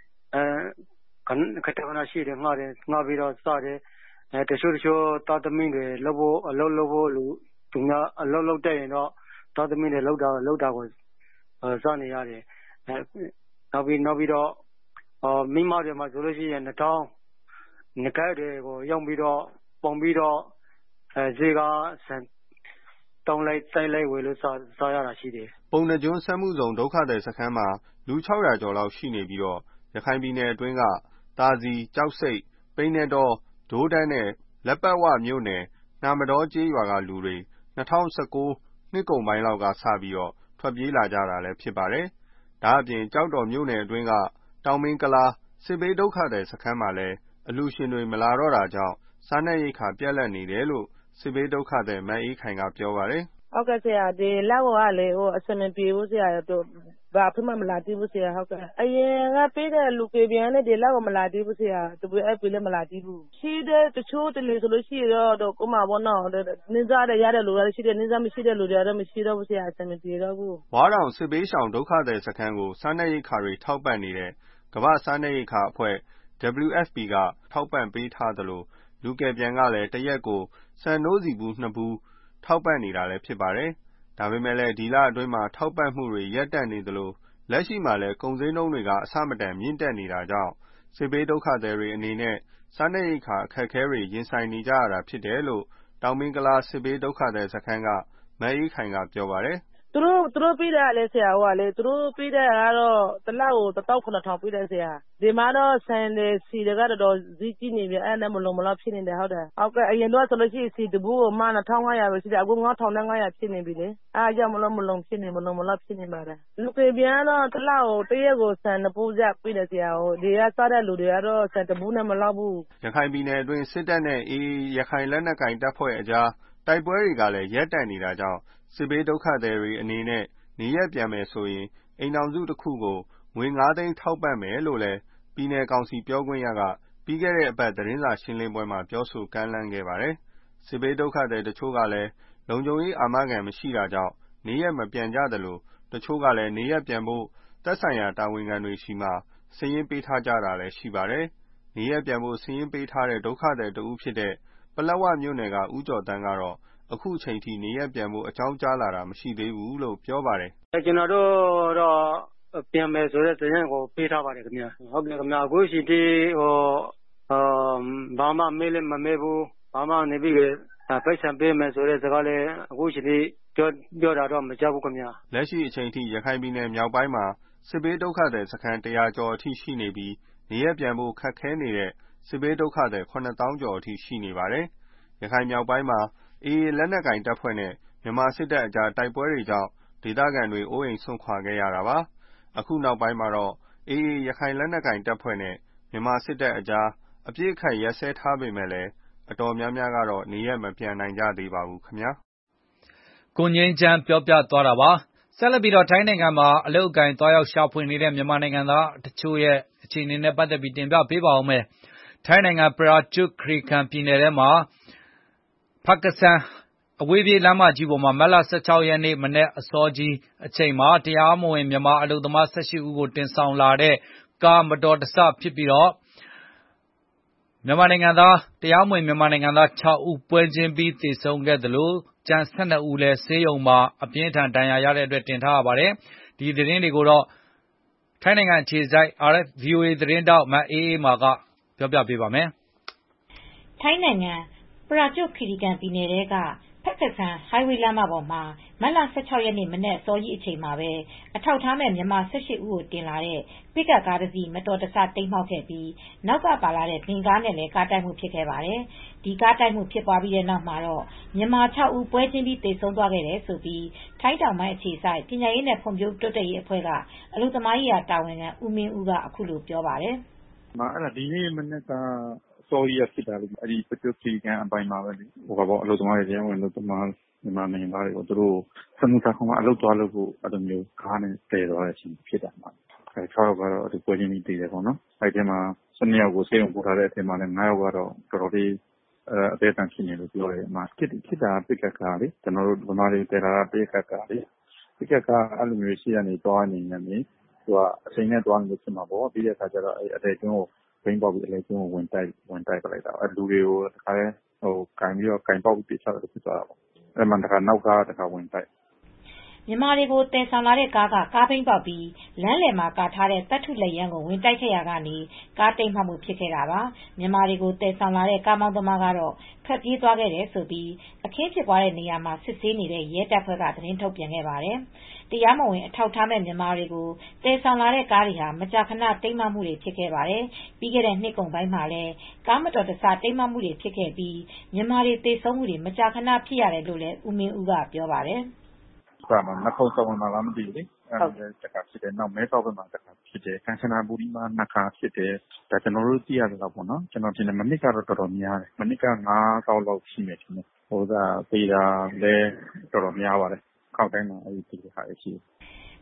ခက်တကနာရှိတယ်ငှားပြီးတော့စတယ်တချို့တာသမင်းတွေအလုပ်လုပ်ဖို့လူသူများအလုပ်လုပ်တဲ့ရင်တော့တာသမင်းတွေလောက်တာကိုစနေရတယ်နောက်ပြီးတော့မိမတွေမှာဆိုလို့ရှိရင်2000ငကဲတွေကိုရောက်ပြီးတော့ပုံပြီးတော့ဈေးကဆန်တောင်းလိုက်တိုက်လိုက်ဝယ်လို့စားရတာရှိတယ်။ပုံနှကျွန်းစက်မှုဇုံဒုက္ခသည်စခန်းမှာလူ600ကျော်လောက်ရှိနေပြီးတော့ရခိုင်ပြည်နယ်အတွင်းကတာစီကြောက်စိတ်ပိန်းနေတော်ဒိုးတန်းနဲ့လက်ပတ်ဝမြို့နယ်နှာမတော်ကျေးရွာကလူတွေ2019နှစ်ကုန်ပိုင်းလောက်ကစပြီးတော့ထွက်ပြေးလာကြတာလည်းဖြစ်ပါတယ်။ဒါအပြင်ကြောက်တော်မြို့နယ်အတွင်းကတောင်မင်းကလာစစ်ဘေးဒုက္ခသည်စခန်းမှာလည်းအလူရှင်တွေမလာတော့တာကြောင့်စားနပ်ရိက္ခာပြတ်လတ်နေတယ်လို့စစ်ဘေးဒုက္ခသည်မအေးခိုင်ကပြောပါတယ်။ဟုတ်ကဲ့ဆရာဒီလက်ဝါးကလေအစနေပြေဘူးဆရာတို့ဘာဖြစ်မှမလာသေးဘူးဆရာဟုတ်ကဲ့အရင်ကပေးတဲ့လူပေပြန်နဲ့ဒီလောက်မလာသေးဘူးဆရာ WFP လည်းမလာသေးဘူးရှိတဲ့တချို့တလေဆိုလို့ရှိတော့ကိုမဘောနော်နေစားရတဲ့လူတွေရှိတယ်နေစားမရှိတဲ့လူတွေတော့မရှိတော့ဘူးဆရာအဆင်မပြေတော့ဘူးဝါတောင်စစ်ဘေးရှောင်ဒုက္ခသည်စခန်းကိုစားနပ်ရိက္ခာတွေထောက်ပံ့နေတဲ့ကမ္ဘာ့စားနပ်ရိက္ခာအဖွဲ့ WFP ကထောက်ပံ့ပေးထားသလိုလူကယ်ပြန်ကလည်းတရက်ကိုစံနှိုးစီဘူး2ဘူးထောက်ပံ့နေတာလည်းဖြစ်ပါတယ်။ဒါပေမဲ့လည်းဒီလအတွင်းမှာထောက်ပံ့မှုတွေရပ်တန့်နေသလိုလက်ရှိမှာလည်းကုန်စည်နှုန်းတွေကအဆမတန်မြင့်တက်နေတာကြောင့်စစ်ဘေးဒုက္ခသည်တွေအနေနဲ့စားနပ်ရိက္ခာအခက်အခဲတွေရင်ဆိုင်နေကြရတာဖြစ်တယ်လို့တောင်မင်းကလားစစ်ဘေးဒုက္ခသည်စခန်းကမအေးခိုင်ကပြောပါတယ်သူတို့ပြီးတယ်လေဆရာဟိုကလေသူတို့ပြီးတယ်ကတော့တစ်လောက်ကို1,900ပြီးတယ်ဆရာဒီမှာတော့ဆန်တွေစီတွေကတော့ဈေးကြီးနေပြီအဲ့နဲ့မလုံးမလောက်ဖြစ်နေတယ်ဟုတ်တယ်ဟုတ်ကဲ့အရင်တော့ဆိုလို့ရှိရင်စီတဘူးကိုမှ2,500ပဲရှိတယ်အခု9,500ဖြစ်နေပြီလေအားကြောင့်မလုံးဖြစ်နေမလုံးမလောက်ဖြစ်နေပါတယ်လူတွေပြန်တော့တစ်လောက်ကိုတရက်ကိုဆန်2ဘူးရပြီးတယ်ဆရာဟိုဒီကစားတဲ့လူတွေကတော့ဆန်2ဘူးနဲ့မလောက်ဘူးရခိုင်ပြည်နယ်အတွင်းစစ်တပ်နဲ့အေးရခိုင်လက်နက်ကိုင်တပ်ဖွဲ့အကြားတိုက်ပွဲတွေကလည်းရပ်တန့်နေတာကြောင့်စစ်ဘေးဒုက္ခသည်တွေအနေနဲ့နေရက်ပြန်မယ်ဆိုရင်အိမ်ထောင်စုတစ်ခုကိုငွေ9သိန်းထောက်ပံ့မယ်လို့လည်းပြည်내ကောင်စီပြောခွင့်ရကပြီးခဲ့တဲ့အပတ်သတင်းစာရှင်းလင်းပွဲမှာပြောဆိုကမ်းလှမ်းခဲ့ပါတယ်။စစ်ဘေးဒုက္ခသည်တချို့ကလည်းလုံခြုံရေးအာမခံမရှိတာကြောင့်နေရက်မပြန်ကြသလိုတချို့ကလည်းနေရက်ပြန်ဖို့သက်ဆိုင်ရာတာဝန်ခံတွေရှိမှစာရင်းပေးထားကြတာလည်းရှိပါတယ်။နေရက်ပြန်ဖို့စာရင်းပေးထားတဲ့ဒုက္ခသည်တဦးဖြစ်တဲ့ပလက်ဝမြို့နယ်ကဦးကျော်တန်းကတော့အခုချိန်ထိနေရက်ပြန်ဖို့အကြောင်းကြားလာတာမရှိသေးဘူးလို့ပြောပါတယ်ကျွန်တော်တို့တော့ပြန်မယ်ဆိုတဲ့သတင်းကိုပေးထားပါတယ်ခင်ဗျာဟုတ်ကဲ့ခင်ဗျာအခုရှိသေးဘာမှမေးလည်းမမေးဘူးဘာမှနေပြီးပိုက်ဆံပေးမယ်ဆိုတဲ့စကားလည်းအခုရှိသေးပြောတာတော့မကြောက်ဘူးခင်ဗျာလက်ရှိအချိန်ထိရခိုင်ပြည်နယ်မြောက်ပိုင်းမှာစစ်ဘေးဒုက္ခသည်စခန်း100ကျော်အထိရှိနေပြီးနေရက်ပြန်ဖို့ခက်ခဲနေတဲ့စစ်ဘေးဒုက္ခသည်9,000ကျော်အထိရှိနေပါတယ်ရခိုင်မြောက်ပိုင်းမှာအေးလက်နက်ကင်တပ်ဖွဲ့နဲ့မြန်မာစစ်တပ်အကြားတိုက်ပွဲတွေကြောင့်ဒေသခံတွေအိုးအိမ်ဆွန့်ခွာခဲ့ရတာပါအခုနောက်ပိုင်းမှာတော့အေးရခိုင်လက်နက်ကင်တပ်ဖွဲ့နဲ့မြန်မာစစ်တပ်အကြားအပြစ်ခတ်ရက်စဲထားပေမဲ့လည်းအတော်များများကတော့နေရက်မပြန်နိုင်ကြသေးပါဘူးခင်ဗျာကိုငင်းချမ်းပြောပြသွားတာပါဆက်လက်ပြီးတော့ထိုင်းနိုင်ငံမှာအလုတ်အကင်သွားရောက်ရှာဖွေနေတဲ့မြန်မာနိုင်ငံသားတချို့ရဲ့အခြေအနေနဲ့ပတ်သက်ပြီးတင်ပြပေးပါဦးမယ်ထိုင်းနိုင်ငံပရာကျွတ်ခရီကန်ပြည်နယ်ထဲမှာဖက်ကစန်အဝေးပြေးလမ်းမကြီးပေါ်မှာမတ်လ16ရက်နေ့မနေ့အစောကြီးအချိန်မှာတရားမဝင်မြန်မာအလုသမား18ဦးကိုတင်ဆောင်လာတဲ့ကားမတော်တဆဖြစ်ပြီးတော့မြန်မာနိုင်ငံသားတရားမဝင်မြန်မာနိုင်ငံသား6ဦးပွဲချင်းပြီးသေဆုံးခဲ့သလိုကျန်12ဦးလည်းဆေးရုံမှာအပြင်းထန်ဒဏ်ရာရတဲ့အတွက်တင်ထားရပါတယ်ဒီသတင်းတွေကိုတော့ထိုင်းနိုင်ငံခြေစိုက် VOA သတင်းတောက်မအေးအေးမာကပြောပြပေးပါမယ်ထိုင်းနိုင်ငံပရာကျွတ်ခီရီကန်ပြည်နယ်ထဲကဖက်ကစန်ဟိုင်းဝေးလမ်းမပေါ်မှာမတ်လ16ရက်နေ့မနက်စောကြီးအချိန်မှာပဲအထောက်ထားမဲ့မြန်မာ18ဦးကိုတင်လာတဲ့ပစ်ကပ်ကားတစ်စီးမတော်တဆတိမ်းမှောက်ခဲ့ပြီးနောက်ကပါလာတဲ့ဘင်ကားနဲ့လည်းကားတိုက်မှုဖြစ်ခဲ့ပါတယ်။ဒီကားတိုက်မှုဖြစ်ပွားပြီးတဲ့နောက်မှာတော့မြန်မာ6ဦးပွဲချင်းပြီးသေဆုံးသွားခဲ့တယ်ဆိုပြီးထိုင်းတောင်ပိုင်းအခြေစိုက်ပညာရေးနဲ့ဖွံ့ဖြိုးတိုးတက်ရေးအဖွဲ့ကအလုပ်သမားရေးတာဝန်ခံဦးမင်းဦးကအခုလိုပြောပါတယ်။ဒီနေ့မနက်ကစောကြီးဖြစ်တာလေအဲဒီပကျွတ်ခီကန်အပိုင်းမှာပဲလေအလုပ်သမားတွေတရားဝင်အလုပ်သမားမြန်မာနိုင်ငံသားတွေကိုသူတို့စမှုစာခုံကအလုပ်သွားလုပ်ဖို့အဲ့လိုမျိုးကားနဲ့တည်သွားတဲ့အချိန်ဖြစ်တာမှာ6ယောက်ကတော့ဒီပွဲချင်းပြီးတည်တယ်ပေါ့နော်အဲ့ဒီမှာ12ယောက်ကိုဆေးရုံပို့ထားတဲ့အချိန်မှာလည်း9ယောက်ကတော့တော်တော်လေးအသေးအံဖြစ်နေလို့ပြောတယ်အမှဖြစ်တာပစ်ကတ်ကားလေကျွန်တော်တို့ဗမာတွေတည်တာပစ်ကတ်ကားလေပစ်ကတ်ကားအဲ့လိုမျိုးရှိရနေသွားနေနေသူကအချိန်နဲ့သွားနေလို့ဖြစ်မှာပေါ့ပြီးတဲ့အခါကျတော့အဲ့အသေးကျွန်းကိုဘိန်းပေါက်ပြီးအလဲကျွန်းကိုဝင်တိုက်ပလိုက်တာအဲ့လူတွေကိုတခါလဲကင်ပေါက်ပြီးပြချတယ်ဖြစ်သွားတာပေါ့အဲ့မှာတခါနောက်ကတခါဝင်တိုက်မြန်မာတွေကိုတည်ဆောင်လာတဲ့ကားကကားဘိန်းပေါက်ပြီးလမ်းလယ်မှာကာထားတဲ့တပ်ထုလက်ရန်ကိုဝင်တိုက်ခဲ့ရကနေကားတိမ်းမှောက်မှုဖြစ်ခဲ့တာပါမြန်မာတွေကိုတည်ဆောင်လာတဲ့ကားမောင်းသမားကတော့ထွက်ပြေးသွားခဲ့တယ်ဆိုပြီးအခင်းဖြစ်ပွားတဲ့နေရာမှာစစ်ဆေးနေတဲ့ရဲတပ်ဖွဲ့ကသတင်းထုတ်ပြန်ခဲ့ပါတယ်တရားမဝင်အထောက်ထားမဲ့မြန်မာတွေကိုတည်ဆောင်လာတဲ့ကားတွေဟာမကြာခဏတိမ်းမှောက်မှုတွေဖြစ်ခဲ့ပါတယ်ပြီးခဲ့တဲ့နှစ်ကုန်ပိုင်းမှာလည်းကားမတော်တဆတိမ်းမှောက်မှုတွေဖြစ်ခဲ့ပြီးမြန်မာတွေသေဆုံးမှုတွေမကြာခဏဖြစ်ရတယ်လို့လည်းဦးမင်းဦးကပြောပါတယ်နှခုတ်ဆောင်မှာလားမသိဘူးလေအဲ့ဒါတခါဖြစ်တယ်နောက်မဲဆောက်ဘက်မှာတခါဖြစ်တယ်ကန်ချနာဘူရီမှာနှစ်ခါဖြစ်တယ်ဒါကျွန်တော်တို့သိရတယ်တော့ပေါ့နော်ကျွန်တော်ထင်တယ်မနစ်ကတော့တော်တော်များတယ်မနစ်က9ကောက်လောက်ရှိနေတယ်သေးတာလည်းတော်တော်များပါတယ်ခောက်တိုင်းမှာအဲ့ဒီဟာရှိ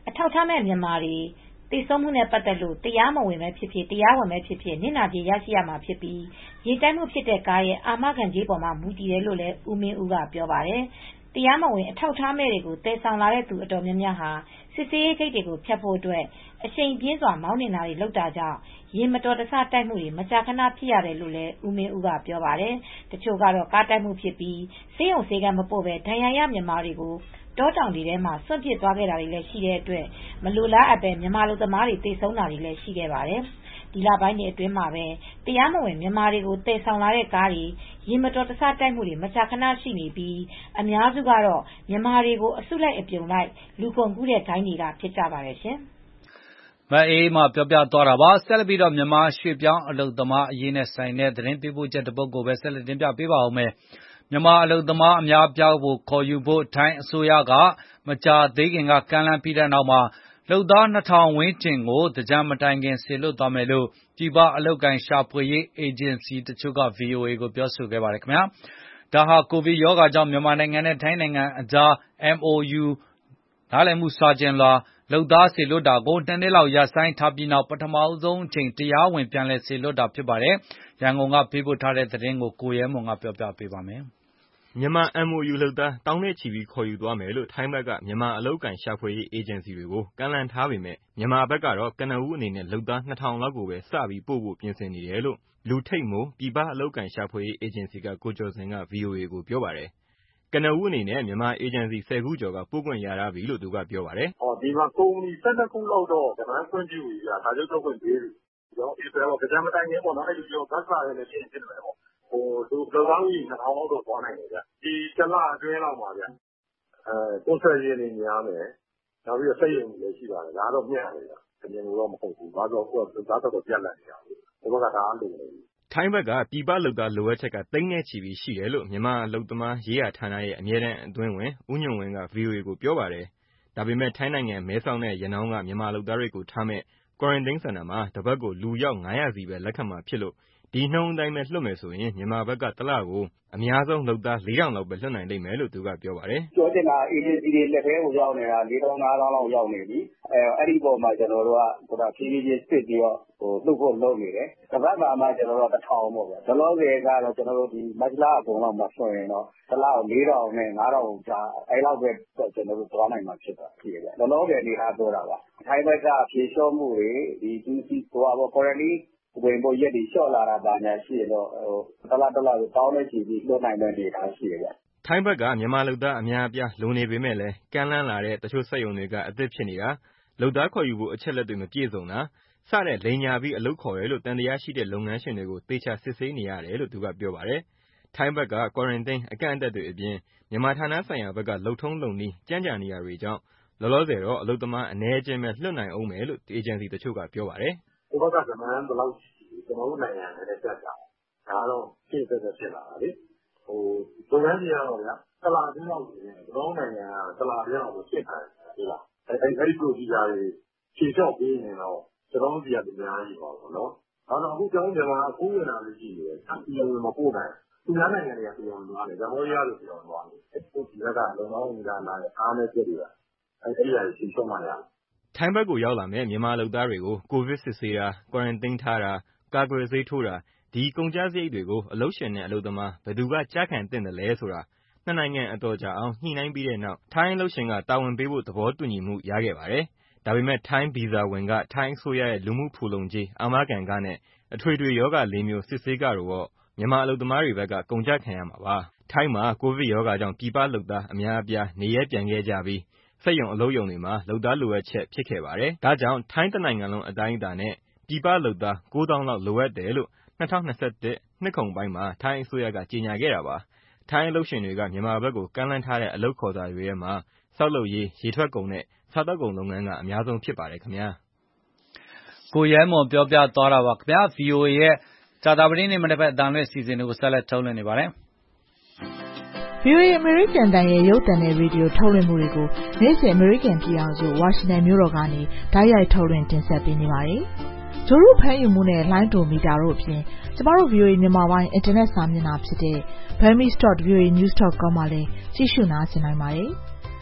အထောက်အထားမဲ့မြန်မာတွေသေဆုံးမှုနဲ့ပတ်သက်လို့တရားမဝင်ပဲဖြစ်ဖြစ်တရားဝင်ပဲဖြစ်ဖြစ်နစ်နာကြေးရရှိရမှာဖြစ်ပြီးရေတိုက်မှုဖြစ်တဲ့ကားရဲ့အာမခံကြေးပေါ်မှာမူတည်တယ်လို့လည်းဦးမင်းဦးကပြောပါတယ်။တရားမဝင်အထောက်အထားမဲ့တွေကိုတည်ဆောင်လာတဲ့သူအတော်များများဟာစစ်ဆေးရေးဂိတ်တွေကိုဖြတ်ဖို့အတွက်အချိန်ပြင်းစွာမောင်းနှင်တာတွေလုပ်တာကြောင့်ရေမတော်တဆတိုက်မှုတွေမကြာခဏဖြစ်ရတယ်လို့လည်းဦးမင်းဦးကပြောပါတယ်။တချို့ကတော့ကားတိုက်မှုဖြစ်ပြီးဆေးရုံဆေးကမ်းမပို့ပဲဒဏ်ရာရမြန်မာတွေကိုတောတောင်တွေထဲမှာစွန့်ပစ်သွားခဲ့တာတွေလည်းရှိတဲ့အတွက်မလိုလားအပ်ပဲမြန်မာလူသမားတွေသေဆုံးတာတွေလည်းရှိခဲ့ပါတယ်။ဒီလပိုင်းတွေအတွင်းမှာပဲတရားမဝင်မြန်မာတွေကိုတည်ဆောင်လာတဲ့ကားတွေရေမတော်တဆတိုက်မှုတွေမကြာခဏရှိနေပြီးအများစုကတော့မြန်မာတွေကိုအစုလိုက်အပြုံလိုက်လူကုန်ကူးတဲ့ဂိုဏ်းတွေကဖြစ်ကြပါတယ်ရှင်။မအေးမှပြောပြသွားတာပါဆက်လက်ပြီးတော့မြန်မာရွှေပြောင်းအလုပ်သမားအရေးနဲ့ဆိုင်တဲ့သတင်းပေးပို့ချက်တစ်ပုဒ်ကိုပဲဆက်လက်တင်ပြပေးပါဦးမယ်။မြန်မာအလုပ်သမားအများပြားကိုခေါ်ယူဖို့ထိုင်းအစိုးရကမကြာသေးခင်ကကမ်းလှမ်းပြီးတဲ့နောက်မှာလုပ်သား 2000 ဝန်းကျင်ကိုသင်္ကြန်မတိုင်ခင်စေလွှတ်သွားမယ်လို့ပြည်ပအလုပ်ကိုင်ရှာဖွေရေးအေဂျင်စီတချို့က VOA ကိုပြောဆိုခဲ့ပါတယ်ခင်ဗျာ။ဒါဟာကိုဗစ်ရောဂါကြောင့်မြန်မာနိုင်ငံနဲ့ထိုင်းနိုင်ငံအကြား MOU နားလည်မှုစာချွန်လွှာလုပ်သားစေလွှတ်တာကို2 နှစ်လောက်ရပ်ဆိုင်းထားပြီးနောက်ပထမဆုံးအကြိမ်တရားဝင်ပြန်လည်စေလွှတ်တာဖြစ်ပါတယ်။ရန်ကုန်ကပေးပို့ထားတဲ့သတင်းကိုကိုရဲမွန်ကပြောပြပေးပါမယ်။မြန်မာ MOU လုပ်သားတောင်းနဲ့ချီပြီးခေါ်ယူသွားမယ်လို့ထိုင်းဘက်ကမြန်မာအလုပ်ကိုင်ရှာဖွေရေးအေဂျင်စီတွေကိုကမ်းလှမ်းထားပေမဲ့မြန်မာဘက်ကတော့ကနဦးအနေနဲ့လုပ်သား 2000 လောက်ကိုပဲစပြီးပို့ဖို့ပြင်ဆင်နေတယ်လို့လူထိတ်မိုးပြည်ပအလုပ်ကိုင်ရှာဖွေရေးအေဂျင်စီကကိုကျော်စင်က VOA ကိုပြောပါတယ်။ကနဦးအနေနဲ့မြန်မာအေဂျင်စီ10ခုကျော်ကပို့ခွင့်ရထားပြီလို့သူကပြောပါတယ်။ဒီမှာကုမ္ပဏီ12ခုလောက်တော့ကမန်းခွင့်ပြုပြီ။ဒါချုပ်ခွင့်ပေးပြီ။ကျွန်တော်ဧပြီတော့ကြမ်းမတိုင်ခင်ပေါ့နော်။အဲ့လိုပြောဘတ်စာရနဲ့ဖြစ်မယ်ပေါ့။သူလုပ်သားကြီး2000လောက်တော့သွားနိုင်တယ်ဗျ။ဒီတစ်လအတွင်းလောက်ပါဗျ။ကိုယ်ဆက်ရည်နေများမယ်။နောက်ပြီးတော့စိတ်ယုံကြည်လည်းရှိပါတယ်။ဒါတော့မျှတယ်ဗျ။အမြင်လို့တော့မဟုတ်ဘူး။ဘာလို့ဆိုတော့ဒါတော့ပြတ်လက်နေတာ။ဒီဘက်ကဒါအလုပ်နေပြီ။ထိုင်းဘက်ကပြည်ပလုပ်သားလိုအပ်ချက်ကသိန်းနဲ့ချီပြီးရှိတယ်လို့မြန်မာအလုပ်သမားရေးရာဌာနရဲ့အမြဲတမ်းအတွင်းဝင်ဦးညွန့်ဝင်းက VOA ကိုပြောပါတယ်။ဒါပေမဲ့ထိုင်းနိုင်ငံမဲဆောက်နဲ့ရနောင်းကမြန်မာလုပ်သားတွေကိုထားမဲ့ quarantine center မှာတပတ်ကိုလူယောက်900စီပဲလက်ခံမှာဖြစ်လို့ဒီနှုန်းအတိုင်းပဲလွှတ်မယ်ဆိုရင်မြန်မာဘက်ကတစ်လကိုအများဆုံးလုပ်သား 4000 လောက်ပဲလွှတ်နိုင်လိမ့်မယ်လို့သူကပြောပါတယ်။ပြောချင်တာအေဂျင်စီတွေလက်ထဲကိုရောက်နေတာ 4000 5000 လောက်ရောက်နေပြီ။အဲ့ဒီပေါ်မှာကျွန်တော်တို့ကဖြည်းဖြည်းစစ်ပြီးတော့လှုပ်ဖို့လုပ်နေတယ်။တစ်ပတ်မှကျွန်တော်တို့1000ပေါ့ဗျာ။ဒီလိုတွေကတော့ကျွန်တော်တို့ဒီမတ်လအကုန်လောက်မှာဆိုရင်တော့တစ်လကို4000နဲ့5000ကြားအဲ့လောက်ပဲကျွန်တော်တို့သွားနိုင်မှာဖြစ်တာဖြစ်ရဗျ။ဒီလိုတွေအနေထားပြောတာပါ။ထိုင်းဘက်ကဖြေလျှော့မှုတွေဒီ quarantineဝင်ဖို့ရက်တွေလျှော့လာတာပါညာရှိရတော့တစ်လကိုတောင်းနေချီပြီးလွှတ်နိုင်တဲ့ဒေတာရှိရဗျ။ထိုင်းဘက်ကမြန်မာလုပ်သားအများအပြားလိုနေပေမဲ့လည်းကမ်းလှမ်းလာတဲ့တချို့စက်ရုံတွေကအသစ်ဖြစ်နေတာလုပ်သားခေါ်ယူဖို့အချက်လက်တွေမပြည့်စုံတာစတဲ့လိမ်ညာပြီးအလုပ်ခေါ်တယ်လို့တန်တရားရှိတဲ့လုပ်ငန်းရှင်တွေကိုတေချာစစ်ဆေးနေရတယ်လို့သူကပြောပါတယ်။ထိုင်းဘက်က quarantine အကန့်အသတ်တွေအပြင်မြန်မာဌာနဆိုင်ရာဘက်ကလုံထုံးလုံနည်းကြမ်းကြာနေရတွေကြောင့်လောလောဆယ်တော့အလုပ်သမားအနည်းအကျဉ်းပဲလွှတ်နိုင်အောင်မယ်လို့အေဂျင်စီတချို့ကပြောပါတယ်။ဒီဘက်ကကမန်းဘယ်လောက်ကျွန်တော်တို့နိုင်ငံနဲ့တက်ကြတာဒါတော့ဖြည့်သက်ဖြစ်လာတာလေလုပ်ငန်းကြီးကတော့ဗျာတလာတင်းလောက်နေတယ်ကျွန်တော်နိုင်ငံကတလာတင်းလောက်ကိုဖြစ်ထားတယ်ဒီလားအဲ့ဒီ procedure တွေဖြည့်ချောက်ပေးနေတော့ကျွန်တော်တို့ဒီကအများကြီးပါတော့နော်ဒါတော့အခုကျွန်တော်မြန်မာအခုဝင်လာလို့ရှိနေတယ်တရားဝင်မပို့နိုင်သူများနိုင်ငံတွေကတရားဝင်သွားတယ်ကမ္ဘောဒီးယားလိုပြောသွားတယ်အခုဒီဘက်ကလုံအောင်နေတာလာတဲ့အားနဲ့ပြည့်တယ်အဲ့ဒီအရာဖြည့်ချောက်မှရထိုင်းဘက်ကိုရောက်လာမဲ့မြန်မာလုပ်သားတွေကိုကိုဗစ်စစ်ဆေးတာ quarantine ထားတာကာကွယ်ဆေးထိုးတာဒီကုန်ကျစရိတ်တွေကိုအလုပ်ရှင်နဲ့အလုပ်သမားဘယ်သူကကြခံသင့်တယ်လဲဆိုတာနှစ်နိုင်ငံအတော်ကြာအောင်ညှိနှိုင်းပြီးတဲ့နောက်ထိုင်းအလုပ်ရှင်ကတာဝန်ပေးဖို့သဘောတူညီမှုရခဲ့ပါတယ်။ဒါပေမဲ့ထိုင်းဗီဇာဝင်ကထိုင်းအစိုးရရဲ့လူမှုဖူလုံကြေးအာမခံခနဲ့အထွေထွေရောဂါ၄မျိုးစစ်ဆေးကတော့မြန်မာအလုပ်သမားတွေဘက်ကကုန်ကျခံရမှာပါ။ထိုင်းမှာကိုဗစ်ရောဂါကြောင့်ပြည်ပလုပ်သားအများအပြားနေရပြန်ခဲ့ကြပြီးစက်ရုံအလုပ်ရုံတွေမှာလုပ်သားလိုအပ်ချက်ဖြစ်ခဲ့ပါတယ်။ဒါကြောင့်ထိုင်းတနိုင်ငံလုံးအတိုင်းအတာနဲ့ပြည်ပလုပ်သား 9000 လောက်လိုအပ်တယ်လို့2021နှစ်ကုန်ပိုင်းမှာထိုင်းအစိုးရကကြေညာခဲ့တာပါ။ထိုင်းအလုပ်ရှင်တွေကမြန်မာဘက်ကိုကမ်းလှမ်းထားတဲ့အလုပ်ခေါ်စာတွေထဲမှာဆောက်လုပ်ရေးရေထွက်ကုန်နဲ့စားသောက်ကုန်လုပ်ငန်းကအများဆုံးဖြစ်ပါတယ်ခင်ဗျာ။ကိုရဲမွန်ပြောပြသွားတာပါခင်ဗျာ။ VOA ရဲ့ကြာသပတေးနေ့မနက်ဘက်အတန်လွှင့်စီစဉ်တွေကိုဆက်လက်ထုတ်လွှင့်နေပါတယ်။ VOA အမေရိကန်တန်ရဲ့ရုပ်သံနဲ့ရေဒီယိုထုတ်လွှင့်မှုတွေကိုနေ့စဉ်အမေရိကန်ပြည်ထောင်စုဝါရှင်တန်မြို့တော်ကနေတိုက်ရိုက်ထုတ်လွှင့်တင်ဆက်ပေးနေပါတယ်။ဂျိုရုဖမ်းယူမှုနဲ့လိုင်းဒိုမီတာတို့အပြင်ကျမတို့ VOA မြန်မာပိုင်းအင်တာနက်စာမျက်နှာဖြစ်တဲ့ burmese.voanews.com မှာလည်းကြည့်ရှုနားဆင်နိုင်ပါတယ်။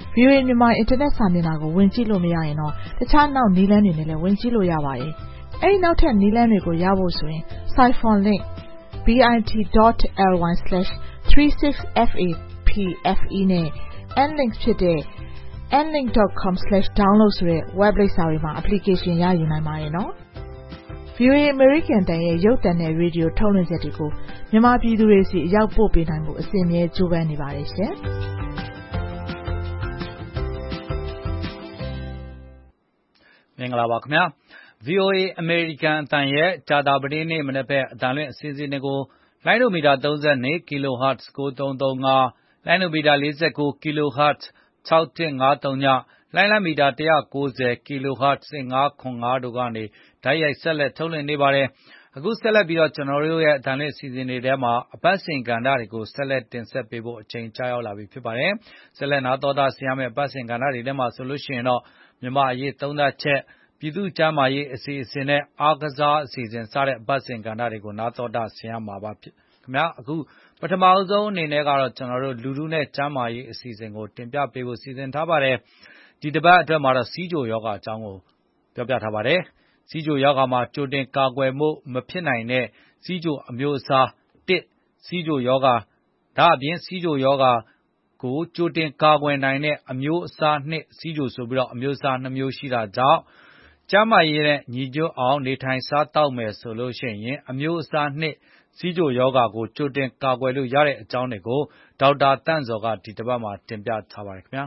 VOA မြန်မာအင်တာနက်စာမျက်နှာကိုဝင်ကြည့်လို့မရရင်တော့တခြားနောက်နည်းလမ်းတွေနဲ့လည်းဝင်ကြည့်လို့ရပါတယ်။အဲဒီနောက်ထပ်နည်းလမ်းတွေကိုရဖို့ဆိုရင် Siphon Link bit.ly/36fapfe နဲ့ nlink ဖြစ်တဲ့ nlink.com/download ဆိုတဲ့ web လိပ်စာတွေမှာ application ရယူနိုင်ပါတယ်နော်။ VOA American တန်ရဲ့ရုပ်သံနဲ့ရေဒီယိုထုတ်လွှင့်ချက်တွေကိုမြန်မာပြည်သူတွေစီအရောက်ပို့ပေးနိုင်မှုအစဉ်အမြဲကြိုးပမ်းနေပါတယ်ရှင်။မင်္ဂလာပါခင်ဗျာ VOA American အတန်ရဲ့ကြာသပတေးနေ့မနက်ဘက်အတန်လွင့်အစီအစဉ်တွေကိုလိုင်းဒိုမီတာ32 kHz 9335လိုင်းဒိုမီတာ49 kHz 6153ညလိုင်းလံမီတာ190 kHz 1505တို့ကနေဓာတ်ရိုက်ဆက်လက်ထုတ်လွှင့်နေပါတယ်။အခုဆက်လက်ပြီးတော့ကျွန်တော်တို့ရဲ့အတန်လွင့်အစီအစဉ်တွေထဲမှာအပတ်စဉ်ကဏ္ဍတွေကိုဆက်လက်တင်ဆက်ပေးဖို့အချိန်ကြာရောက်လာပြီဖြစ်ပါတယ်။ဆက်လက်နာတော်တာဆင်ရမယ့်အပတ်စဉ်ကဏ္ဍတွေထဲမှာဆိုလို့ရှိရင်တော့မြန်မာအရေးသုံးသပ်ချက်ပြည်သူ့ကျန်းမာရေးအစီအစဉ်နဲ့အားကစားအစီအစဉ်စတဲ့အပတ်စဉ်ကဏ္ဍတွေကိုနာတော်တာဆင်ရမှာပါခင်ဗျာအခုပထမဆုံးအနေနဲ့ကတော့ကျွန်တော်တို့လူထုနဲ့ကျန်းမာရေးအစီအစဉ်ကိုတင်ပြပေးဖို့စီစဉ်ထားပါတယ်ဒီတစ်ပတ်အတွက်မှာတော့စီးချိုယောဂအကြောင်းကိုပြောပြထားပါတယ်စီးချိုယောဂမှာကြိုတင်ကာကွယ်မှုမဖြစ်နိုင်တဲ့စီးချိုအမျိုးအစား1စီးချိုယောဂဒါအပြင်စီးချိုယောဂကိုကြိုတင်ကာကွယ်နိုင်တဲ့အမျိုးအစား2စီးချိုဆိုပြီးတော့အမျိုးအစား2မျိုးရှိတာကြောင့်ကျန်းမာရေးနဲ့ညီညွတ်အောင်နေထိုင်စားသောက်မယ်ဆိုလို့ရှိရင်အမျိုးအစား2စီးချိုယောဂကိုကြိုတင်ကာကွယ်လို့ရတဲ့အကြောင်းတွေကိုဒေါက်တာတန့်ဇော်ကဒီတစ်ပတ်မှာတင်ပြထားပါတယ်ခင်ဗျာ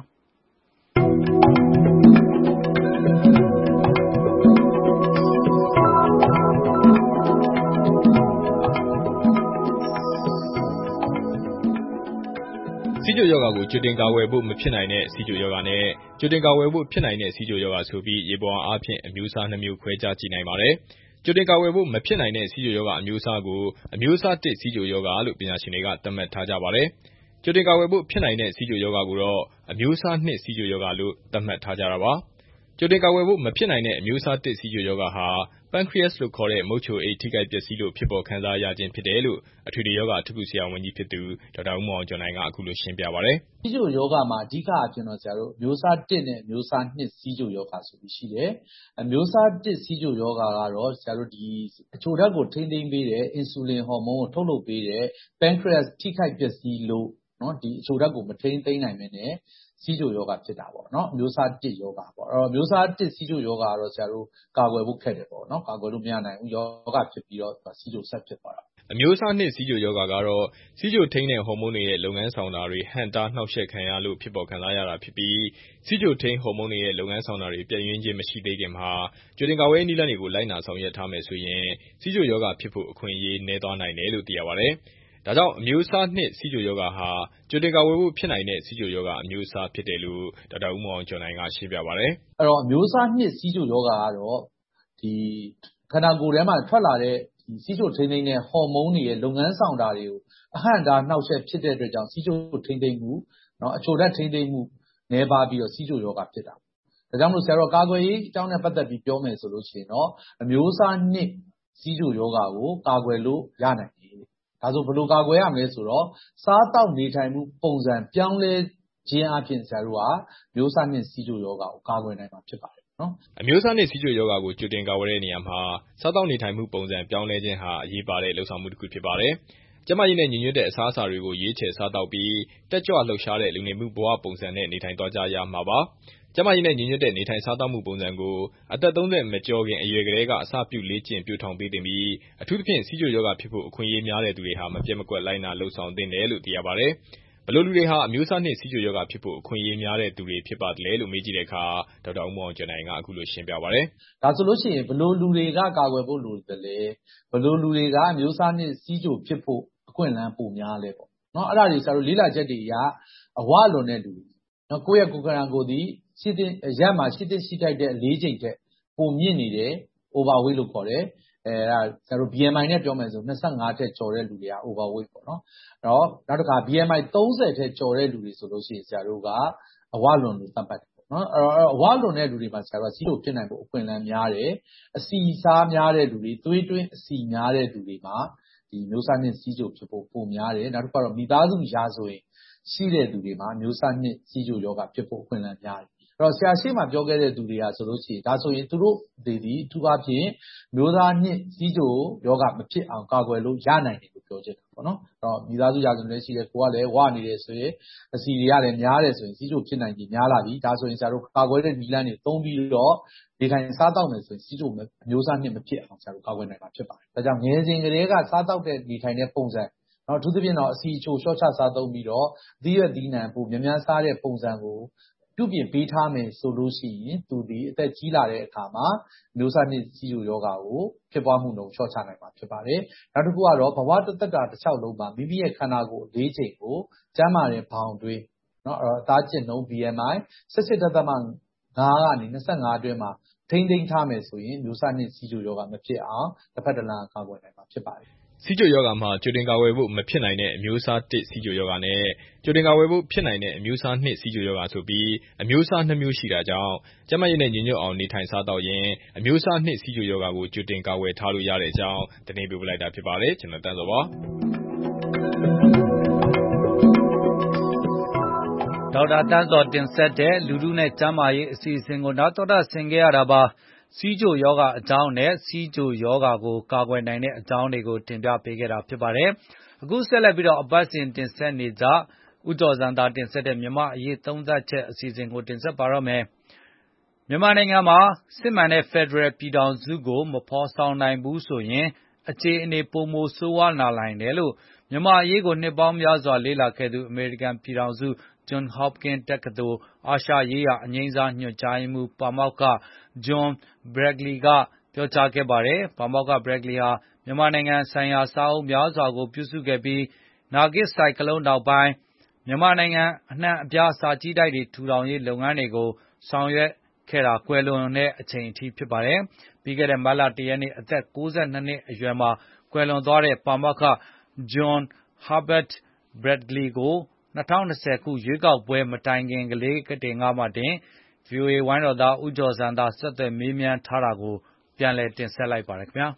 စီးချိုယောဂကိုကြိုတင်ကာကွယ်ဖို့မဖြစ်နိုင်တဲ့စီးချိုယောဂနဲ့ကြိုတင်ကာကွယ်ဖို့ဖြစ်နိုင်တဲ့စီးချိုယောဂဆိုပြီးရေပေါ်အားဖြင့်အမျိုးအစား2မျိုးခွဲခြားကြည့်နိုင်ပါတယ်။ကြိုတင်ကာကွယ်ဖို့မဖြစ်နိုင်တဲ့စီးချိုယောဂအမျိုးအစားကိုအမျိုးအစား1စီးချိုယောဂလို့ပညာရှင်တွေကသတ်မှတ်ထားကြပါတယ်။ကြိုတင်ကာကွယ်ဖို့ဖြစ်နိုင်တဲ့စီးချိုယောဂကိုတော့အမျိုးအစား2စီးချိုယောဂလို့သတ်မှတ်ထားကြတာပါ။ကြိုတင်ကာကွယ်ဖို့မဖြစ်နိုင်တဲ့အမျိုးအစား1စီးချိုယောဂဟာPancreas လို့ခေါ်တဲ့မုတ်ချိုအိတ်ထိခိုက်ပျက်စီးလို့ဖြစ်ပေါ်ခံစားရခြင်းဖြစ်တယ်လို့အထွေထွေယောဂအထူးကုဆရာဝန်ကြီးဖြစ်သူဒေါက်တာဦးမောင်အောင်ကျော်နိုင်ကအခုလိုရှင်းပြပါတယ်။စီးချိုယောဂမှာအဓိကအဖြစ်တော့ဆရာတို့မျိုးစား1နဲ့မျိုးစား2စီးချိုယောဂဆိုပြီးရှိတယ်။အမျိုးစား1စီးချိုယောဂကတော့ဆရာတို့ဒီအချိုဓာတ်ကိုထိန်းသိမ်းပေးတဲ့ insulin ဟော်မုန်းကိုထုတ်လုပ်ပေးတဲ့ Pancreas ထိခိုက်ပျက်စီးလို့နော်ဒီအချိုဓာတ်ကိုမထိန်းသိမ်းနိုင်မနဲ့စီးချိုယောဂဖြစ်တာပေါ့နော်အမျိုးစား1ယောဂပေါ့အဲ့တော့မျိုးစား1စီးချိုယောဂကတော့ဆရာတို့ကာကွယ်ဖို့ခက်တယ်ပေါ့နော်ကာကွယ်လို့မရနိုင်ဘူးယောဂဖြစ်ပြီးတော့စီးချိုဆက်ဖြစ်သွားတာအမျိုးအစား2စီးချိုယောဂကတော့စီးချိုထိန်းတဲ့ဟော်မုန်းတွေရဲ့လုပ်ငန်းဆောင်တာတွေဟန့်တားနှောက်ယှက်ခံရလို့ဖြစ်ပေါ်ခံစားရတာဖြစ်ပြီးစီးချိုထိန်းဟော်မုန်းတွေရဲ့လုပ်ငန်းဆောင်တာတွေပြည့်ရင်းခြင်းမရှိသေးခင်မှာကြိုတင်ကာကွယ်ရေးနည်းလမ်းတွေကိုလိုက်နာဆောင်ရွက်ထားမယ်ဆိုရင်စီးချိုယောဂဖြစ်ဖို့အခွင့်အရေးနည်းသွားနိုင်တယ်လို့သိရပါတယ်။ဒါကြောင့်အမျိုးအစား2စီးချိုယောဂဟာကြိုတင်ကာကွယ်ဖို့ဖြစ်နိုင်တဲ့စီးချိုယောဂအမျိုးအစားဖြစ်တယ်လို့ဒေါက်တာဦးမောင်အောင်ကျော်နိုင်ကရှင်းပြပါတယ်။အဲ့တော့အမျိုးအစား2စီးချိုယောဂကတော့ဒီခန္ဓာကိုယ်ထဲမှာထွက်လာတဲ့ဒီစီးချိုထိန်းသိမ်းတဲ့ဟော်မုန်းတွေရဲ့လုပ်ငန်းဆောင်တာတွေကိုအဟန့်အတားနှောက်ယှက်ဖြစ်တဲ့အတွက်ကြောင့်စီးချိုထိန်းသိမ်းမှုเนาะအချိုဓာတ်ထိန်းသိမ်းမှုနည်းပါးပြီးတော့စီးချိုယောဂဖြစ်တာ။ဒါကြောင့်မို့ဆရာတို့ကာကွယ်ရေးအကြောင်းနဲ့ပတ်သက်ပြီးပြောမယ်ဆိုလို့ရှိရင်တော့အမျိုးအစား2စီးချိုယောဂကိုကာကွယ်လို့ရနိုင်တယ်။ဒါဆိုဘယ်လိုကာကွယ်ရမလဲဆိုတော့စားတောက်နေထိုင်မှုပုံစံပြောင်းလဲခြင်းအပြင်ဆရာတို့ကမျိုးအစား2စီးချိုယောဂကိုကာကွယ်နိုင်မှာဖြစ်ပါတယ်နော်အမျိုးအစား2စီးချိုယောဂကိုကြိုတင်ကာကွယ်တဲ့နေရာမှာစားတောက်နေထိုင်မှုပုံစံပြောင်းလဲခြင်းဟာအရေးပါတဲ့လှုပ်ဆောင်မှုတစ်ခုဖြစ်ပါတယ်။ကျန်းမာရေးနဲ့ညီညွတ်တဲ့အစားအစာတွေကိုရွေးချယ်စားတောက်ပြီးတက်ကြွလှုပ်ရှားတဲ့လူနေမှုဘဝပုံစံနဲ့နေထိုင်သွားကြရမှာပါ။ကျန်းမာရေးနဲ့ညီညွတ်တဲ့နေထိုင်စားသောက်မှုပုံစံကိုအသက်30မကျော်ခင်အရွယ်ကလေးကအစပြုလေ့ကျင့်ပြုထောင်ပေးသင့်ပြီးအထူးသဖြင့်စီးချိုယောဂဖြစ်ဖို့အခွင့်အရေးများတဲ့သူတွေဟာမပြတ်မကွက်လိုက်နာလှုပ်ဆောင်သင့်တယ်လို့သိရပါတယ်။ဘယ်လိုလူတွေဟာအမျိုးအစား2စီးချိုယောဂဖြစ်ဖို့အခွင့်အရေးများတဲ့သူတွေဖြစ်ပါသလဲလို့မေးကြည့်တဲ့အခါဒေါက်တာဦးမောင်အောင်ကျော်နိုင်ကအခုလိုရှင်းပြပါတယ်။ဒါဆိုလို့ရှိရင်ဘယ်လိုလူတွေကကာကွယ်ဖို့လိုတယ်လဲဘယ်လိုလူတွေကအမျိုးအစား2စီးချိုဖြစ်ဖို့အခွင့်အလမ်းပိုများလဲပေါ့နော်အဲ့ဒါတွေဆရာတို့လေ့လာချက်တွေအရအဝလွန်တဲ့လူတွေနော်ကိုယ့်ရဲ့ကိုယ်ခန္ဓာကိုယ်ဒီရှိတဲ့ရက်မှာရှိထိုက်တဲ့အလေးချိန်ထက်ပိုမြင့်နေတယ် overweight လို့ခေါ်တယ်အဲဒါဆရာတို့ BMI နဲ့ပြောမယ်ဆို25ထက်ကျော်တဲ့လူတွေက overweight ပေါ့နော်အဲ့တော့နောက်တစ်ခါ BMI 30ထက်ကျော်တဲ့လူတွေဆိုလို့ရှိရင်ဆရာတို့ကအဝလွန်လို့သတ်မှတ်တယ်ပေါ့နော်အဲ့တော့အဝလွန်တဲ့လူတွေမှာဆရာတို့ကစီးချိုဖြစ်နိုင်ဖို့အခွင့်အလမ်းများတယ်အစီစားများတဲ့လူတွေသွေးတွင်းအစီများတဲ့လူတွေမှာဒီမျိုးစား2စီးချိုဖြစ်ဖို့ပိုများတယ်နောက်တစ်ခါတော့မိသားစုရာဆိုရင်ရှိတဲ့သူတွေမှာအမျိုးအစား2ဆီးချိုရောဂါဖြစ်ဖို့အခွင့်အလမ်းများတယ်။အဲ့တော့ဆရာရှေ့မှာပြောခဲ့တဲ့သူတွေကဆိုလို့ရှိရင်ဒါဆိုရင်သူတို့ဒီအထူးအဖြင့်မျိုးသား2ဆီးချိုရောဂါမဖြစ်အောင်ကာကွယ်လို့ရနိုင်တယ်လို့ပြောချင်တာပေါ့နော်။အဲ့တော့မိသားစုရာဇဝင်လည်းရှိတယ်ကိုကလည်းဝနေတယ်ဆိုရင်အစီတွေရတယ်များတယ်ဆိုရင်ဆီးချိုဖြစ်နိုင်ခြင်းများလာပြီ။ဒါဆိုရင်ဆရာတို့ကာကွယ်တဲ့နည်းလမ်းတွေသုံးပြီးတော့နေထိုင်စားတောက်မယ်ဆိုရင်ဆီးချိုအမျိုးအစား2မဖြစ်အောင်ဆရာတို့ကာကွယ်နိုင်မှာဖြစ်ပါတယ်။ဒါကြောင့်ငယ်စဉ်ကတည်းကစားတောက်တဲ့နေထိုင်တဲ့ပုံစံအထူးသဖြင့်တော့အစီအချိုလျှော့ချစားသုံးပြီးတော့အသီးရွက်သီးနှံပိုများများစားတဲ့ပုံစံကိုပြုပြင်ပေးထားမယ်ဆိုလို့ရှိရင်သူဒီအသက်ကြီးလာတဲ့အခါမှာမျိုးစား2ဆီးချိုရောဂါကိုဖြစ်ပွားမှုနှုန်းလျှော့ချနိုင်မှာဖြစ်ပါတယ်။နောက်တစ်ခုကတော့ဘဝတစ်သက်တာတစ်လျှောက်လုံးမှာမိမိရဲ့ခန္ဓာကိုယ်၄ချိန်ကိုကျန်းမာတဲ့ဘောင်တွင်းအသားကျင့်နှုန်း BMI 18.5 ကနေ25အတွင်းမှာထိန်းသိမ်းထားမယ်ဆိုရင်မျိုးစား2ဆီးချိုရောဂါမဖြစ်အောင်တစ်ဖက်တစ်လမ်းကာကွယ်နိုင်မှာဖြစ်ပါတယ်။ဆီးချိုရောဂါမှာကြိုတင်ကာကွယ်ဖို့မဖြစ်နိုင်တဲ့အမျိုးအစား1ဆီးချိုရောဂါနဲ့ကြိုတင်ကာကွယ်ဖို့ဖြစ်နိုင်တဲ့အမျိုးအစား2ဆီးချိုရောဂါဆိုပြီးအမျိုးအစား2မျိုးရှိတာကြောင့်ကျန်းမာရေးနဲ့ညီညွတ်အောင်နေထိုင်စားသောက်ရင်အမျိုးအစား2ဆီးချိုရောဂါကိုကြိုတင်ကာကွယ်ထားလို့ရတဲ့အကြောင်းသတင်းပေးပို့လိုက်တာဖြစ်ပါတယ်။ကျွန်တော်တန်းစောပါ။ဒေါက်တာတန်းစောတင်ဆက်တဲ့လူထုနဲ့ကျန်းမာရေးအစီအစဉ်ကိုနောက်တော်တာဆင်ခဲ့ရတာပါ။ဆီးချိုရောဂါအကြောင်းနဲ့ဆီးချိုရောဂါကိုကာကွယ်နိုင်တဲ့အကြောင်းတွေကိုတင်ပြပေးခဲ့တာဖြစ်ပါတယ်။အခုဆက်လက်ပြီးတော့အပတ်စဉ်တင်ဆက်နေကြဦးကျော်ဇံသာတင်ဆက်တဲ့မြန်မာအရေးသုံးသပ်ချက်အစီအစဉ်ကိုတင်ဆက်ပါရမယ်။မြန်မာနိုင်ငံမှာစစ်မှန်တဲ့ဖက်ဒရယ်ပြည်ထောင်စုကိုမဖော်ဆောင်နိုင်ဘူးဆိုရင်အခြေအနေပိုမိုဆိုးဝါးလာနိုင်တယ်လို့မြန်မာအရေးကိုနှစ်ပေါင်းများစွာလေ့လာခဲ့သူအမေရိကန်ပြည်ထောင်စုJohns Hopkins တက္ကသိုလ်အာရှရေးရာအငြိမ်းစားညွှန်ကြားရေးမှူးပါမောက္ခ John Bradley ကပြောကြားခဲ့ပါတယ်။ပါမောက္ခ Bradley ဟာမြန်မာနိုင်ငံဆိုင်ရာစာအုပ်များစွာကိုပြုစုခဲ့ပြီးနာဂစ်ဆိုင်ကလုန်းနောက်ပိုင်းမြန်မာနိုင်ငံအနှံ့အပြားစာကြည့်တိုက်တွေထူထောင်ရေးလုပ်ငန်းတွေကိုဆောင်ရွက်ခဲ့တာကွယ်လွန်တဲ့အချိန်အထိဖြစ်ပါတယ်။ပြီးခဲ့တဲ့မတ်လ1ရက်နေ့အသက်62နှစ်အရွယ်မှာကွယ်လွန်သွားတဲ့ပါမောက္ခ John Herbert Bradley ကို2020ခုရွေးကောက်ပွဲမတိုင်ခင်ကလေးကမှတင် VOA ဝိုင်းတော်သားဦးကျော်ဇံသာဆက်သွယ်မေးမြန်းထားတာကိုပြန်လည်တင်ဆက်လိုက်ပါတယ်ခင်ဗျာ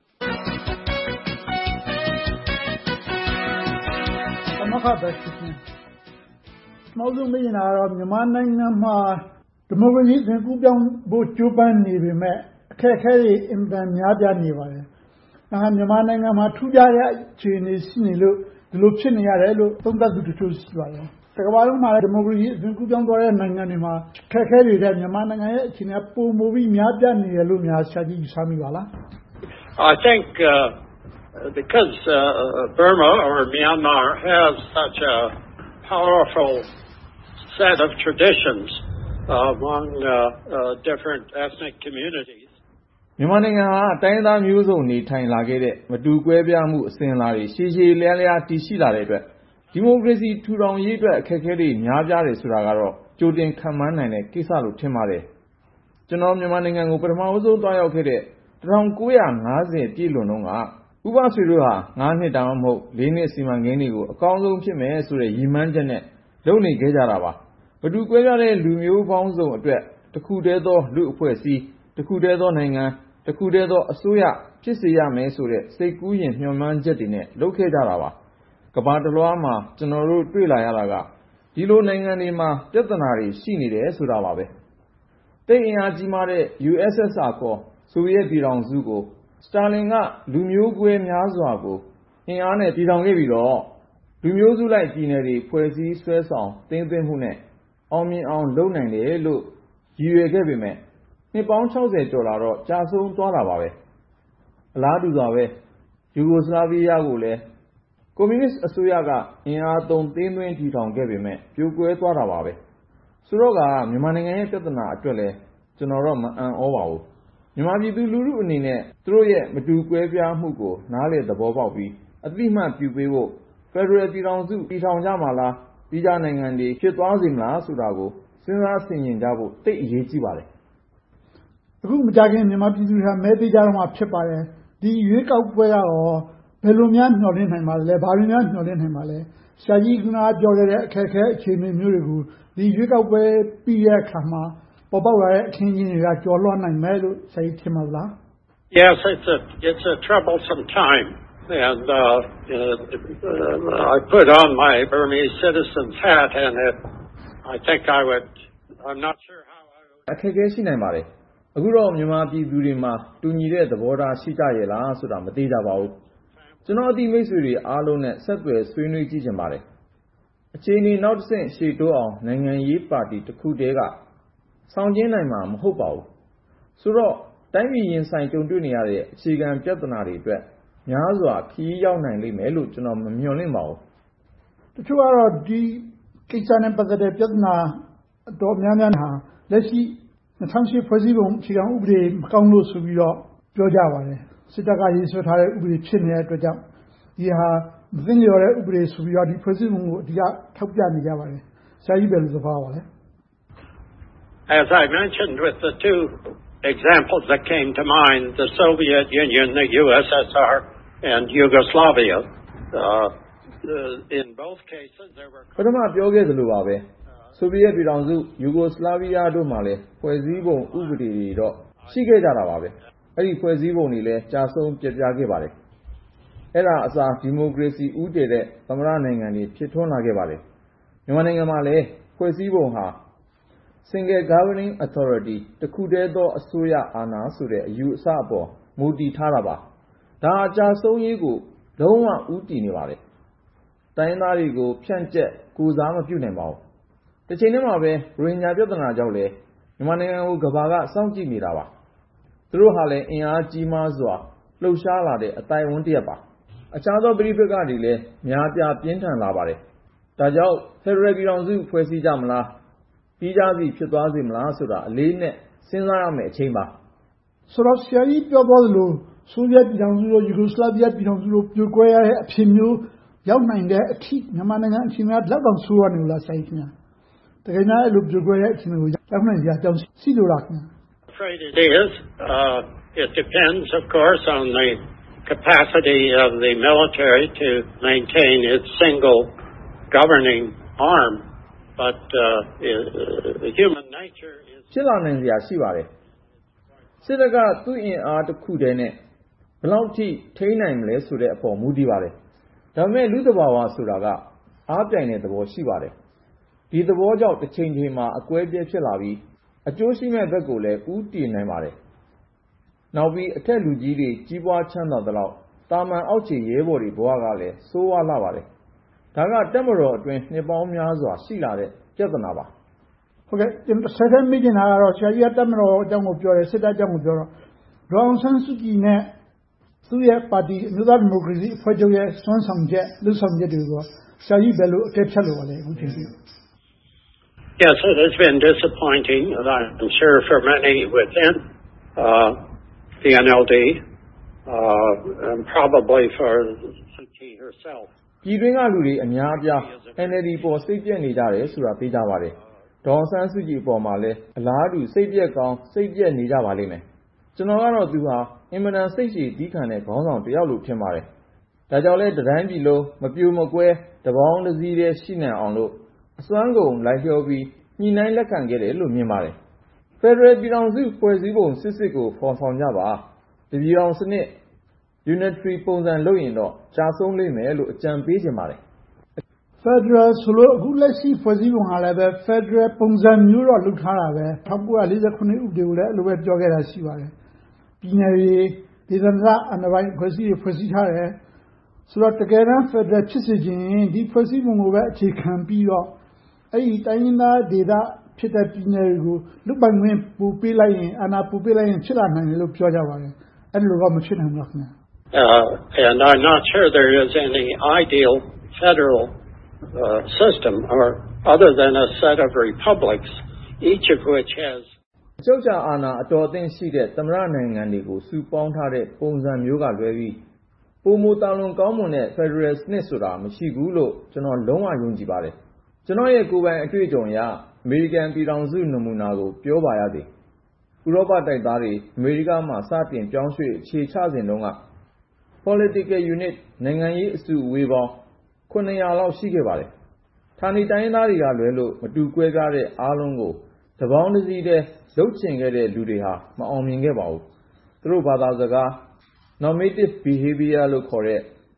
ပါမောက္ခ Bradley မောက်ဆုံးမေးနေတာကတော့မြန်မာနိုင်ငံမှာဒီမိုကရေစီအကူပြောင်းဖို့ကြိုးပမ်းနေပေမဲ့အခက်အခဲတွေအင်တန်များပြားနေပါတယ်။ဒါဟာမြန်မာနိုင်ငံမှာထူးခြားတဲ့အခြေအနေရှိနေလို့ဒီလိုဖြစ်နေရတယ်လို့သုံးသပ်သူတချို့ရှိပါတယ်။တကမ္ဘာလုံးမှာဒီမိုကရေစီအကူပြောင်းသွားတဲ့နိုင်ငံတွေမှာအခက်အခဲတွေတဲ့မြန်မာနိုင်ငံရဲ့အခြေအနေပိုမိုပြီးများပြားနေတယ်လို့များဆရာကြီးယူဆမိပါလား။ I think because Burma or Myanmar has such a powerful set of traditions among different ethnic communities မြန်မာနိုင်ငံဟာတိုင်းသားမျိုးစုံနေထိုင်လာခဲ့တဲ့မတူကွဲပြားမှုအစဉ်အလာတွေရှည်ရှည်လျားလျားတည်ရှိလာတဲ့အတွက်ဒီမိုကရေစီထူထောင်ရေးအတွက်အခက်အခဲတွေများပြားတယ်ဆိုတာကတော့ကြိုတင်ခံမှန်းနိုင်တဲ့ကိစ္စလို့ထင်ပါတယ်။ကျွန်တော်မြန်မာနိုင်ငံကိုပထမဆုံးသွားရောက်ခဲ့တဲ့1950ပြည့်လွန်တုန်းကဥပဆွေတို့ဟာ9နှစ်တောင်မဟုတ်4နှစ်စီမံကိန်းတွေကိုအကောင်းဆုံးဖြစ်မယ်ဆိုတဲ့ရည်မှန်းချက်နဲ့လုပ်နေခဲ့ကြတာပါ။မတူကွဲပြားတဲ့လူမျိုးပေါင်းစုံအတွက်တခုတည်းသောလူအဖွဲ့အစည်းတခုတည်းသောနိုင်ငံတခုတည်းသောအစိုးရဖြစ်စေရမယ်ဆိုတဲ့စိတ်ကူးရင်မျှော်မှန်းချက်တွေနဲ့လုပ်ခဲ့ကြတာပါကမ္ဘာတစ်လွှားမှာကျွန်တော်တို့တွေ့လာရတာကဒီလိုနိုင်ငံတွေမှာပြဿနာတွေရှိနေတယ်ဆိုတာပါပဲတိတ်အင်အားကြီးမားတဲ့ USSR ခေါ်ဆိုဗီယက်ပြည်ထောင်စုကိုစတာလင်ကလူမျိုးကွဲများစွာကိုအင်အားနဲ့တည်ထောင်ခဲ့ပြီးတော့လူမျိုးစုလိုက်ပြည်နယ်တွေဖွဲ့စည်းဆွဲဆောင်သိမ်းသွင်းမှုနဲ့အောင်မြင်အောင်လုပ်နိုင်တယ်လို့ရည်ရွယ်ခဲ့ပေမဲ့နှစ်ပေါင်း60ကျော်လာတော့ကြာဆုံးသွားတာပါပဲအလားတူစွာပဲယူဂိုစလာဗီးယားကိုလည်းကွန်မြူနစ်အစိုးရကအင်အားသုံးသိမ်းသွင်းထူထောင်ခဲ့ပေမဲ့ပြိုကွဲသွားတာပါပဲဆိုတော့ကမြန်မာနိုင်ငံရဲ့ပြဿနာအတွက်လည်းကျွန်တော်တော့မအံ့ဩပါဘူးမြန်မာပြည်သူလူထုအနေနဲ့သူတို့ရဲ့မတူကွဲပြားမှုကိုနားလည်သဘောပေါက်ပြီးအသိမှတ်ပြုပေးဖို့ဖက်ဒရယ်ပြည်ထောင်စုတည်ထောင်ကြမှာလားပြည်ခြားနိုင်ငံတွေဖြစ်သွားစေမလားဆိုတာကိုစဉ်းစားဆင်ခြင်ကြဖို့တိတ်အရေးကြီးပါတယ်အခုမကြခင်မြန်မာပြည်သူတွေမဲပေးကြတော့မှဖြစ်ပါတယ်ဒီရွေးကောက်ပွဲရောဘယ်လိုများမျှော်လင့်နိုင်ပါလဲဘာတွေများမျှော်လင့်နိုင်ပါလဲဆရာကြီးကပြောခဲ့တဲ့အခက်အခဲအခြေအနေမျိုးတွေကိုဒီရွေးကောက်ပွဲပြီးတဲ့အခါမှာပေါ်ပေါက်လာတဲ့အခင်းအကျင်းတွေကကျော်လွှားနိုင်မယ်လို့ဆရာကြီးထင်ပါသလား Yes, it's a troublesome time And I put on my Burmese citizen's hat, and I think I'm not sure how I would. အခက်အခဲရှိနိုင်ပါတယ်။အခုတော့မြန်မာပြည်သူတွေမှာတူညီတဲ့သဘောထားရှိကြရဲ့လားဆိုတာမသိကြပါဘူး။ကျွန်တော်အသည့်မိတ်ဆွေတွေအားလုံးနဲ့ဆက်သွယ်ဆွေးနွေးကြည့်ချင်ပါတယ်။အခြေအနေနောက်တစ်ဆင့်ရှေ့တိုးအောင်နိုင်ငံရေးပါတီတစ်ခုတည်းကဆောင်ကျဉ်နိုင်မှာမဟုတ်ပါဘူး။ဆိုတော့တိုင်းပြည်ရင်ဆိုင်ကြုံတွေ့နေရတဲ့အခြေခံပြဿနာတွေအတွက်များစွာခရီးရောက်နိုင်လိမ့်မယ်လို့ကျွန်တော်မမျှော်လင့်ပါဘူး။တချို့ကတော့ဒီကိစ္စနဲ့ပတ်သက်တဲ့ပြဿနာအတော်များများဟာလက်ရှိ2008ဖွဲ့စည်းပုံအခြေခံဥပဒေမကောင်းလို့ဆိုပြီးတော့ပြောကြပါတယ်။စစ်တပ်ကရေးဆွဲထားတဲ့ဥပဒေဖြစ်နေတဲ့အတွက်ကြောင့်ဒီဟာမသိလျော်တဲ့ဥပဒေဆိုပြီးတော့ဒီဖွဲ့စည်းပုံကိုအဓိကထောက်ပြနေကြပါတယ်။ဆရာကြီးဘယ်လိုသဘောပါလဲ။ As I mentioned with the two examples that came to mind, the Soviet Union, the USSR, and Yugoslavia. In both cases, there were. ပထမပြောခဲ့သလိုပါပဲဆိုဗီယက်ပြည်ထောင်စုယူဂိုစလာဗီးယားတို့မှာလည်းဖွဲ့စည်းပုံဥပဒေတွေတော့ရှိခဲ့ကြတာပါပဲအဲ့ဒီဖွဲ့စည်းပုံတွေလည်းကြာဆုံးပြပြခဲ့ပါတယ်အဲ့ဒါအစားဒီမိုကရေစီဦးတည်တဲ့သမ္မတနိုင်ငံတွေဖြစ်ထွန်းလာခဲ့ပါတယ်မြန်မာနိုင်ငံမှာလည်းဖွဲ့စည်းပုံဟာ Single Governing Authority တခုတည်းသောအစိုးရအာဏာဆိုတဲ့အယူအဆအပေါ်မူတည်ထားတာပါဒါအကြာဆုံးရေးကိုလုံးဝဦးတည်နေပါတယ်တိုင်းသားတွေကိုဖြန့်ကျက်ကူစားမပြုနိုင်ပါဘူးတစ်ချိန်တည်းမှာပဲရိုဟင်ဂျာပြဿနာကြောင့်လည်းမြန်မာနိုင်ငံကိုကမ္ဘာကစောင့်ကြည့်နေတာပါသူတို့ဟာလည်းအင်အားကြီးမားစွာလှုပ်ရှားလာတဲ့အတိုင်းအဝန်တစ်ရပ်ပါအခြားသောပြည်ပကတွေလည်းများပြားပြင်းထန်လာပါတယ်ဒါကြောင့်ဖက်ဒရယ်ပြည်ထောင်စုဖွဲ့စည်းကြမလားပြီးကြပြီဖြစ်သွားစေမလားဆိုတာအလေးနဲ့စဉ်းစားရမယ့်အချိန်ပါဆိုတော့ဆရာကြီးပြောသွားသလိုဆိုဗီယက်ပြည်ထောင်စုတို့ယူဂိုစလာဗီးယားပြည်ထောင်စုတို့ပြိုကွဲရတဲ့အဖြစ်မျိုးရောက်နိုင်တဲ့အထိမြန်မာနိုင်ငံအချိန်များလက်တောင်ဆိုးရနေလားဆရာကြီးခင်ဗျာတကယ်များအဲ့လိုပြိုကွဲတဲ့အချိန်ကိုရောက်နိုင်ကြကြောင်းရှိလို့လားခင်ဗျာ Afraid it is. It depends, of course, on the capacity of the military to maintain its single governing arm. But human nature is. ဖြစ်လာနိုင်စရာရှိပါတယ်စစ်တပ်ကသူ့အင်အားတစ်ခုတည်းနဲ့ဘယ်လောက်ထိထိန်းနိုင်မလဲဆိုတဲ့အပေါ်မူတည်ပါတယ်ဒါပေမဲ့လူသဘာဝဆိုတာကအားပြိုင်တဲ့သဘောရှိပါတယ်ဒီသဘောကြောင့်တစ်ချိန်ချိန်မှာအကွဲပြဲဖြစ်လာပြီးအကျိုးရှိမဲ့ဘက်ကိုလည်းဦးတည်နိုင်ပါတယ်နောက်ပြီးအထက်လူကြီးတွေကြီးပွားချမ်းသာသလောက်တာမန်အောက်ခြေရဲဘော်တွေဘဝကလည်းဆိုးဝါးလာပါတယ်ဒါကတက်မတော်အတွင်းနှစ်ပေါင်းများစွာရှိလာတဲ့ပြဿနာပါဟုတ်ကဲ့ကျွန်တော်ဆက်မိနေတာကတော့ဆရာကြီးကတက်မတော်အကြောင်းကိုပြောတယ်စစ်တပ်အကြောင်းကိုပြောတော့ဒေါအောင်ဆန်းစုကြည်နဲ့သူ့ရဲ့ပါတီအမျိုးသားဒီမိုကရေစီအဖွဲ့ချုပ်ရဲ့စွမ်းဆောင်ချက်လှုပ်ဆောင်ချက်တွေကိုဆရာကြီးဘယ်လိုအကဲဖြတ်လို့ပါလဲအခုချိန်ထိ Yes, it has been disappointing, I'm sure, for many within the NLD, and probably for Suu Kyi herself. ပြည်တွင်းကလူတွေအများအပြား NLD ပေါ်စိတ်ပြက်နေကြတယ်ဆိုတာသိကြပါတယ်ဒေါအောင်ဆန်းစုကြည်အပေါ်မှာလည်းအလားတူစိတ်ပြက်ကောင်းစိတ်ပြက်နေကြပါလိမ့်မယ်ကျွန်တော်ကတော့သူဟာအင်မတန်စိတ်ရှည်သီးခံတဲ့ခေါင်းဆောင်တစ်ယောက်လို့ထင်ပါတယ်ဒါကြောင့်လဲတိုင်းပြည်လုံးမပြိုမကွဲတပေါင်းတစ်စည်းတည်းရှိနေအောင်လို့အစွမ်းကုန်လိုက်လျောပြီးညှိနှိုင်းလက်ခံခဲ့တယ်လို့မြင်ပါတယ်ဖက်ဒရယ်ပြည်ထောင်စုဖွဲ့စည်းပုံစစ်ကိုဖော်ဆောင်ကြပါတပြည်ထောင်စနစ် unitary ပုံစံလုပ်ရင်တော့ကြာဆုံးလိမ့်မယ်လို့အကြံပေးချင်ပါတယ်ဖက်ဒရယ်ဆိုလို့အခုလက်ရှိဖွဲ့စည်းပုံဟာလည်းပဲဖက်ဒရယ်ပုံစံမျိုးတော့လုပ်ထားတာပဲ1949ဥပဒေကိုလည်းအဲ့လိုပဲပြောခဲ့တာရှိပါတယ်ပြည်နယ်တွေဒေသန္တရအဏာပိုင်းဖွဲ့စည်းထားတယ်ဆိုတော့တကယ်တမ်းဖက်ဒရယ်ဖြစ်စေခြင်းဒီဖွဲ့စည်းပုံကိုပဲအခြေခံပြီးတော့အဲ့ဒီတိုင်းရင်းသားဒေသဖြစ်တဲ့ပြည်နယ်တွေကိုလူပိုင်ခွင့်ပို့ပေးလိုက်ရင်အာဏာပို့ပေးလိုက်ရင်ဖြစ်လာနိုင်တယ်လို့ပြောကြပါတယ်အဲ့လိုတော့မဖြစ်နိုင်ဘူးခင်ဗျာ And I'm not sure there is any ideal federal system or other than a set of republics, each of which has ကျောက်ချာအာဏာအတော်အသင့်ရှိတဲ့သမ္မတနိုင်ငံတွေကိုစုပေါင်းထားတဲ့ပုံစံမျိုးကလွဲပြီးပုံမတောင်လုံကောင်းမွန်တဲ့ Federal စနစ်ဆိုတာမရှိဘူးလို့ကျွန်တော်လုံးဝယုံကြည်ပါတယ်ကျွန်တော်ရဲ့ကိုယ်ပိုင်အတွေ့အကြုံအရအမေရိကန်ပြည်ထောင်စုနမူနာကိုပြောပါရစေဥရောပတိုက်သားတွေအမေရိကမှာစတင်ပြောင်းရွှေ့အခြေချစဉ်တုန်းက political unit နိုင်ငံရေးအစုအဝေးပေါင်း900လောက်ရှိခဲ့ပါတယ်ဌာနေတိုင်းသားတွေကလွဲလို့မတူကွဲပြားတဲ့အားလုံးကိုတပေါင်းတစ်စည်းတည်းလှုပ်ချင်ခဲ့တဲ့လူတွေဟာမအောင်မြင်ခဲ့ပါဘူးသူတို့ဘာသာစကား normative behavior လို့ခေါ်တဲ့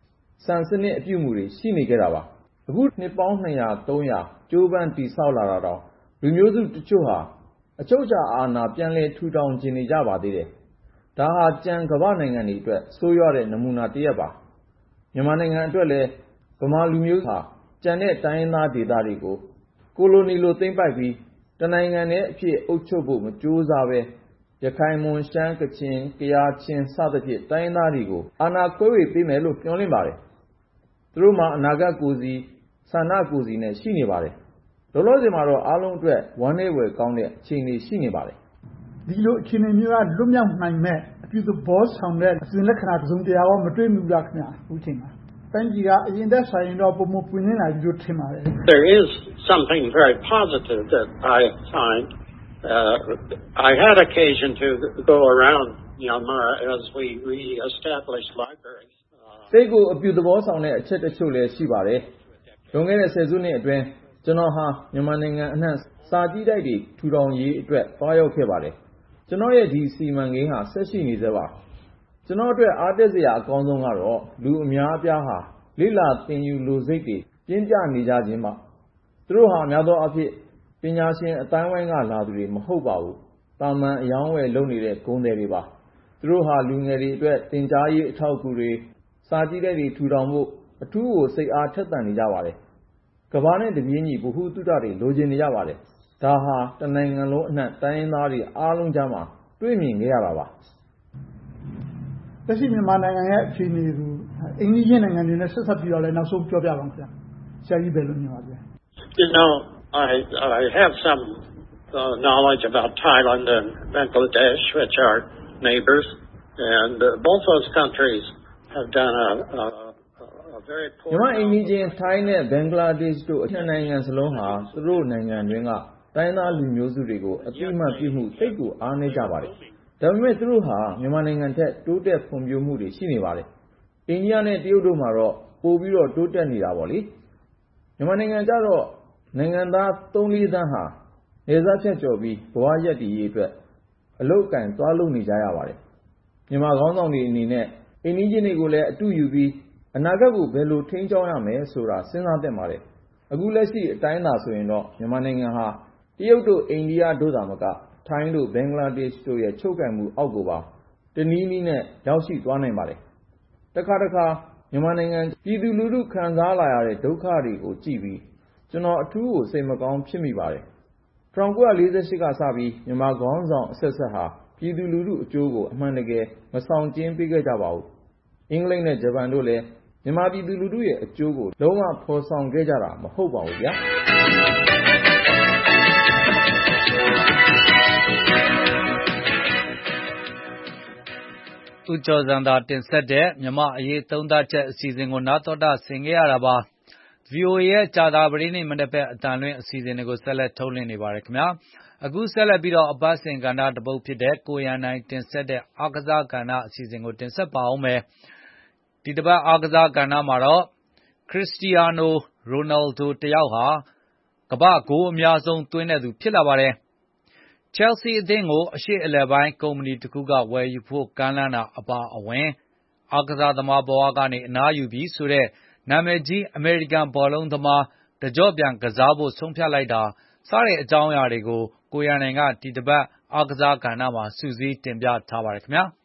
စံစနစ်အပြုအမူတွေရှိနေခဲ့တာပါ။အခုနှစ်ပေါင်း200 300ကြိုးပမ်းတည်ဆောက်လာတာတောင်လူမျိုးစုတချို့ဟာအချုပ်အခြာအာဏာပြန်လည်ထူထောင်ချင်နေကြပါသေးတယ်။ဒါဟာကျန်ကမ္ဘာနိုင်ငံတွေအတွက်ဆိုးရွားတဲ့နမူနာတစ်ရပ်ပါ။မြန်မာနိုင်ငံအတွက်လည်းဗမာလူမျိုးဟာကျန်တဲ့တိုင်းရင်းသားဒေသတွေကိုကိုလိုနီလိုသိမ်းပိုက်ပြီးတနိုင်ငံတည်းအဖြစ်အုပ်ချုပ်ဖို့မကြိုးစားဘဲရခိုင်မွန်ရှမ်းကချင်ကယားချင်းစသဖြင့်တိုင်းရင်းသားတွေကိုအာဏာခွဲဝေပေးမယ်လို့မျှော်လင့်ပါတယ်။သူတို့မှာအနာဂတ်ကိုယ်စီဆန္ဒကိုယ်စီနဲ့ရှိနေပါတယ်။လောလောဆယ်မှာတော့အားလုံးအတွက်ဝမ်းနည်းဖွယ်ကောင်းတဲ့အခြေအနေရှိနေပါတယ်။ဒီလိုအခြေအနေမျိုးကလွတ်မြောက်နိုင်မဲ့အပြုသဘောဆောင်တဲ့အစဉ်လက္ခဏာတစ်စုံတရာရောမတွေ့ဘူးလားခင်ဗျာအခုချိန်မှာတိုင်းပြည်ကအရင်သက်ဆိုင်ရင်တော့ပုံမပွင့်နေတာလို့ထင်ပါတယ် There is something very positive that I find. I had occasion to go around Myanmar as we re-established libraries. စိတ်ကိုအပြုသဘောဆောင်တဲ့အချက်တချို့လည်းရှိပါတယ်။လွန်ခဲ့တဲ့10စုနှစ်အတွင်းကျွန်တော်ဟာမြန်မာနိုင်ငံအနှံ့စာကြည့်တိုက်တွေထူထောင်ရေးအတွက်သွားရောက်ခဲ့ပါတယ်။ကျွန်တော်ရဲ့ဒီစီမံကိန်းဟာဆက်ရှိနေသေးပါ။ကျွန်တော်အတွက်အားတက်စရာအကောင်းဆုံးကတော့လူအများအပြားဟာလိလာသင်ယူလိုစိတ်တွေပြင်းပြနေကြခြင်းပါ။သူတို့ဟာများသောအားဖြင့်ပညာရှင်အတိုင်းဝိုင်းကလာသူတွေမဟုတ်ပါဘူး။တာမန်အယောင်းဝယ်လုပ်နေတဲ့ဂုဏ်သည်တွေပါ။သူတို့ဟာလူငယ်တွေအတွက်သင်ကြားရေးအထောက်အကူတွေစာကြည့်တိုက်တွေထူထောင်ဖို့အထူးကိုစိတ်အားထက်သန်နေကြပါတယ်။ကမ္ဘာနဲ့တပြေးညီဗဟုသုတတွေလိုချင်နေကြပါတယ်။ဒါဟာတနိုင်ငံလုံးအနှံ့တိုင်းရင်းသားတွေအားလုံးကြားမှာတွေ့မြင်ခဲ့ရတာပါ။လက်ရှိမြန်မာနိုင်ငံရဲ့အခြေအနေကိုအိမ်နီးချင်းနိုင်ငံတွေနဲ့ဆက်ဆက်ပြီးတော့လည်းနောက်ဆုံးပြောပြပါဦးခင်ဗျာ။ဆရာကြီးဘယ်လိုမြင်ပါလဲ။ You know, I have some knowledge about Thailand and Bangladesh, which are neighbors, and both those countries have done a very poor. မြန်မာအိမ်နီးချင်းထိုင်းနဲ့ဘင်္ဂလားဒေ့ရှ်တို့အနှစ်နိုင်ငံစလုံးဟာသူတို့နိုင်ငံတွင်းကတိုင်းသားလူမျိုးစုတွေကိုအတိအမှတ်ပြုမှုသိပ်ကိုအားနည်းကြပါတယ်။ဒါပေမဲ့သူတို့ဟာမြန်မာနိုင်ငံထက်တိုးတက်ဖွံ့ဖြိုးမှုတွေရှိနေပါတယ်။အိန္ဒိယနဲ့တရုတ်တို့မှာတော့ပိုပြီးတော့တိုးတက်နေတာပေါ့လေ။မြန်မာနိုင်ငံကျတော့နိုင်ငံသား 3-4 သန်းဟာနေစားဖြတ်ကျော်ပြီးဘဝရပ်တည်ရေးအတွက်အလုပ်အကင်သွားလုပ်နေကြရပါတယ်။မြန်မာခေါင်းဆောင်တွေအနေနဲ့အိမ်နီးချင်းတွေကိုလည်းအတူယူပြီးအနာဂတ်ကိုဘယ်လိုထိန်းကျောင်းရမယ်ဆိုတာစဉ်းစားသင့်ပါတယ်။အခုလက်ရှိအတိုင်းသာဆိုရင်တော့မြန်မာနိုင်ငံဟာတရုတ်တို့အိန္ဒိယတို့သာမကထိုင်းတို့ဘင်္ဂလားဒေ့ရှ်တို့ရဲ့ချုပ်ကိုင်မှုအောက်ကိုပါတနည်းနည်းနဲ့ရောက်ရှိသွားနိုင်ပါတယ်။တခါမြန်မာနိုင်ငံပြည်သူလူထုခံစားလာရတဲ့ဒုက္ခတွေကိုကြည့်ပြီးကျွန်တော်အထူးကိုစိတ်မကောင်းဖြစ်မိပါတယ်။1948ကစပြီးမြန်မာခေါင်းဆောင်အဆက်ဆက်ဟာပြည်သူလူထုအကျိုးကိုအမှန်တကယ်မဆောင်ကျဉ်ပေးခဲ့ကြပါဘူး။အင်္ဂလိပ်နဲ့ဂျပန်တို့လည်းမြန်မာပြည်သူလူထုရဲ့အကျိုးကိုလုံးဝဖော်ဆောင်ခဲ့ကြတာမဟုတ်ပါဘူးဗျာ။ဦးကျော်ဇံသာတင်ဆက်တဲ့မြန်မာအရေးသုံးသပ်ချက်အစီအစဉ်ကိုနားတော်တာဆင်ခဲ့ရတာပါ။ VOA ရဲ့ကြာသပတေးနေ့မနက်ဘက်အတန်လွင့်အစီအစဉ်တွေကိုဆက်လက်ထုတ်လွှင့်နေပါတယ်ခင်ဗျာ။အခုဆက်လက်ပြီးတော့အပတ်စဉ်ကဏ္ဍတစ်ပုဒ်ဖြစ်တဲ့ကိုရန်နိုင်တင်ဆက်တဲ့အားကစားကဏ္ဍအစီအစဉ်ကိုတင်ဆက်ပါအောင်မယ်။ဒီတစ်ပတ်အားကစားကဏ္ဍမှာတော့ခရစ္စတီယာနိုရိုနယ်ဒိုတယောက်ဟာကမ္ဘာ့ဂိုးအများဆုံးသွင်းတဲ့သူဖြစ်လာပါတယ်။ Chelsea အသင်းကိုအရှေ့အလယ်ပိုင်းကုမ္ပဏီတစ်ခုကဝယ်ယူဖို့ကမ်းလှမ်းတာအပါအဝင်အားကစားသမားဘဝကနေအနားယူပြီးဆိုတဲ့နာမည်ကြီးအမေရိကန်ဘောလုံးသမားတကျော့ပြန်ကစားဖို့ဆုံးဖြတ်လိုက်တာစတဲ့အကြောင်းအရာတွေကိုကိုရန်နိုင်ကဒီတစ်ပတ်အားကစားကဏ္ဍမှာစူးစီးတင်ပြထားပါတယ်ခင်ဗျာ။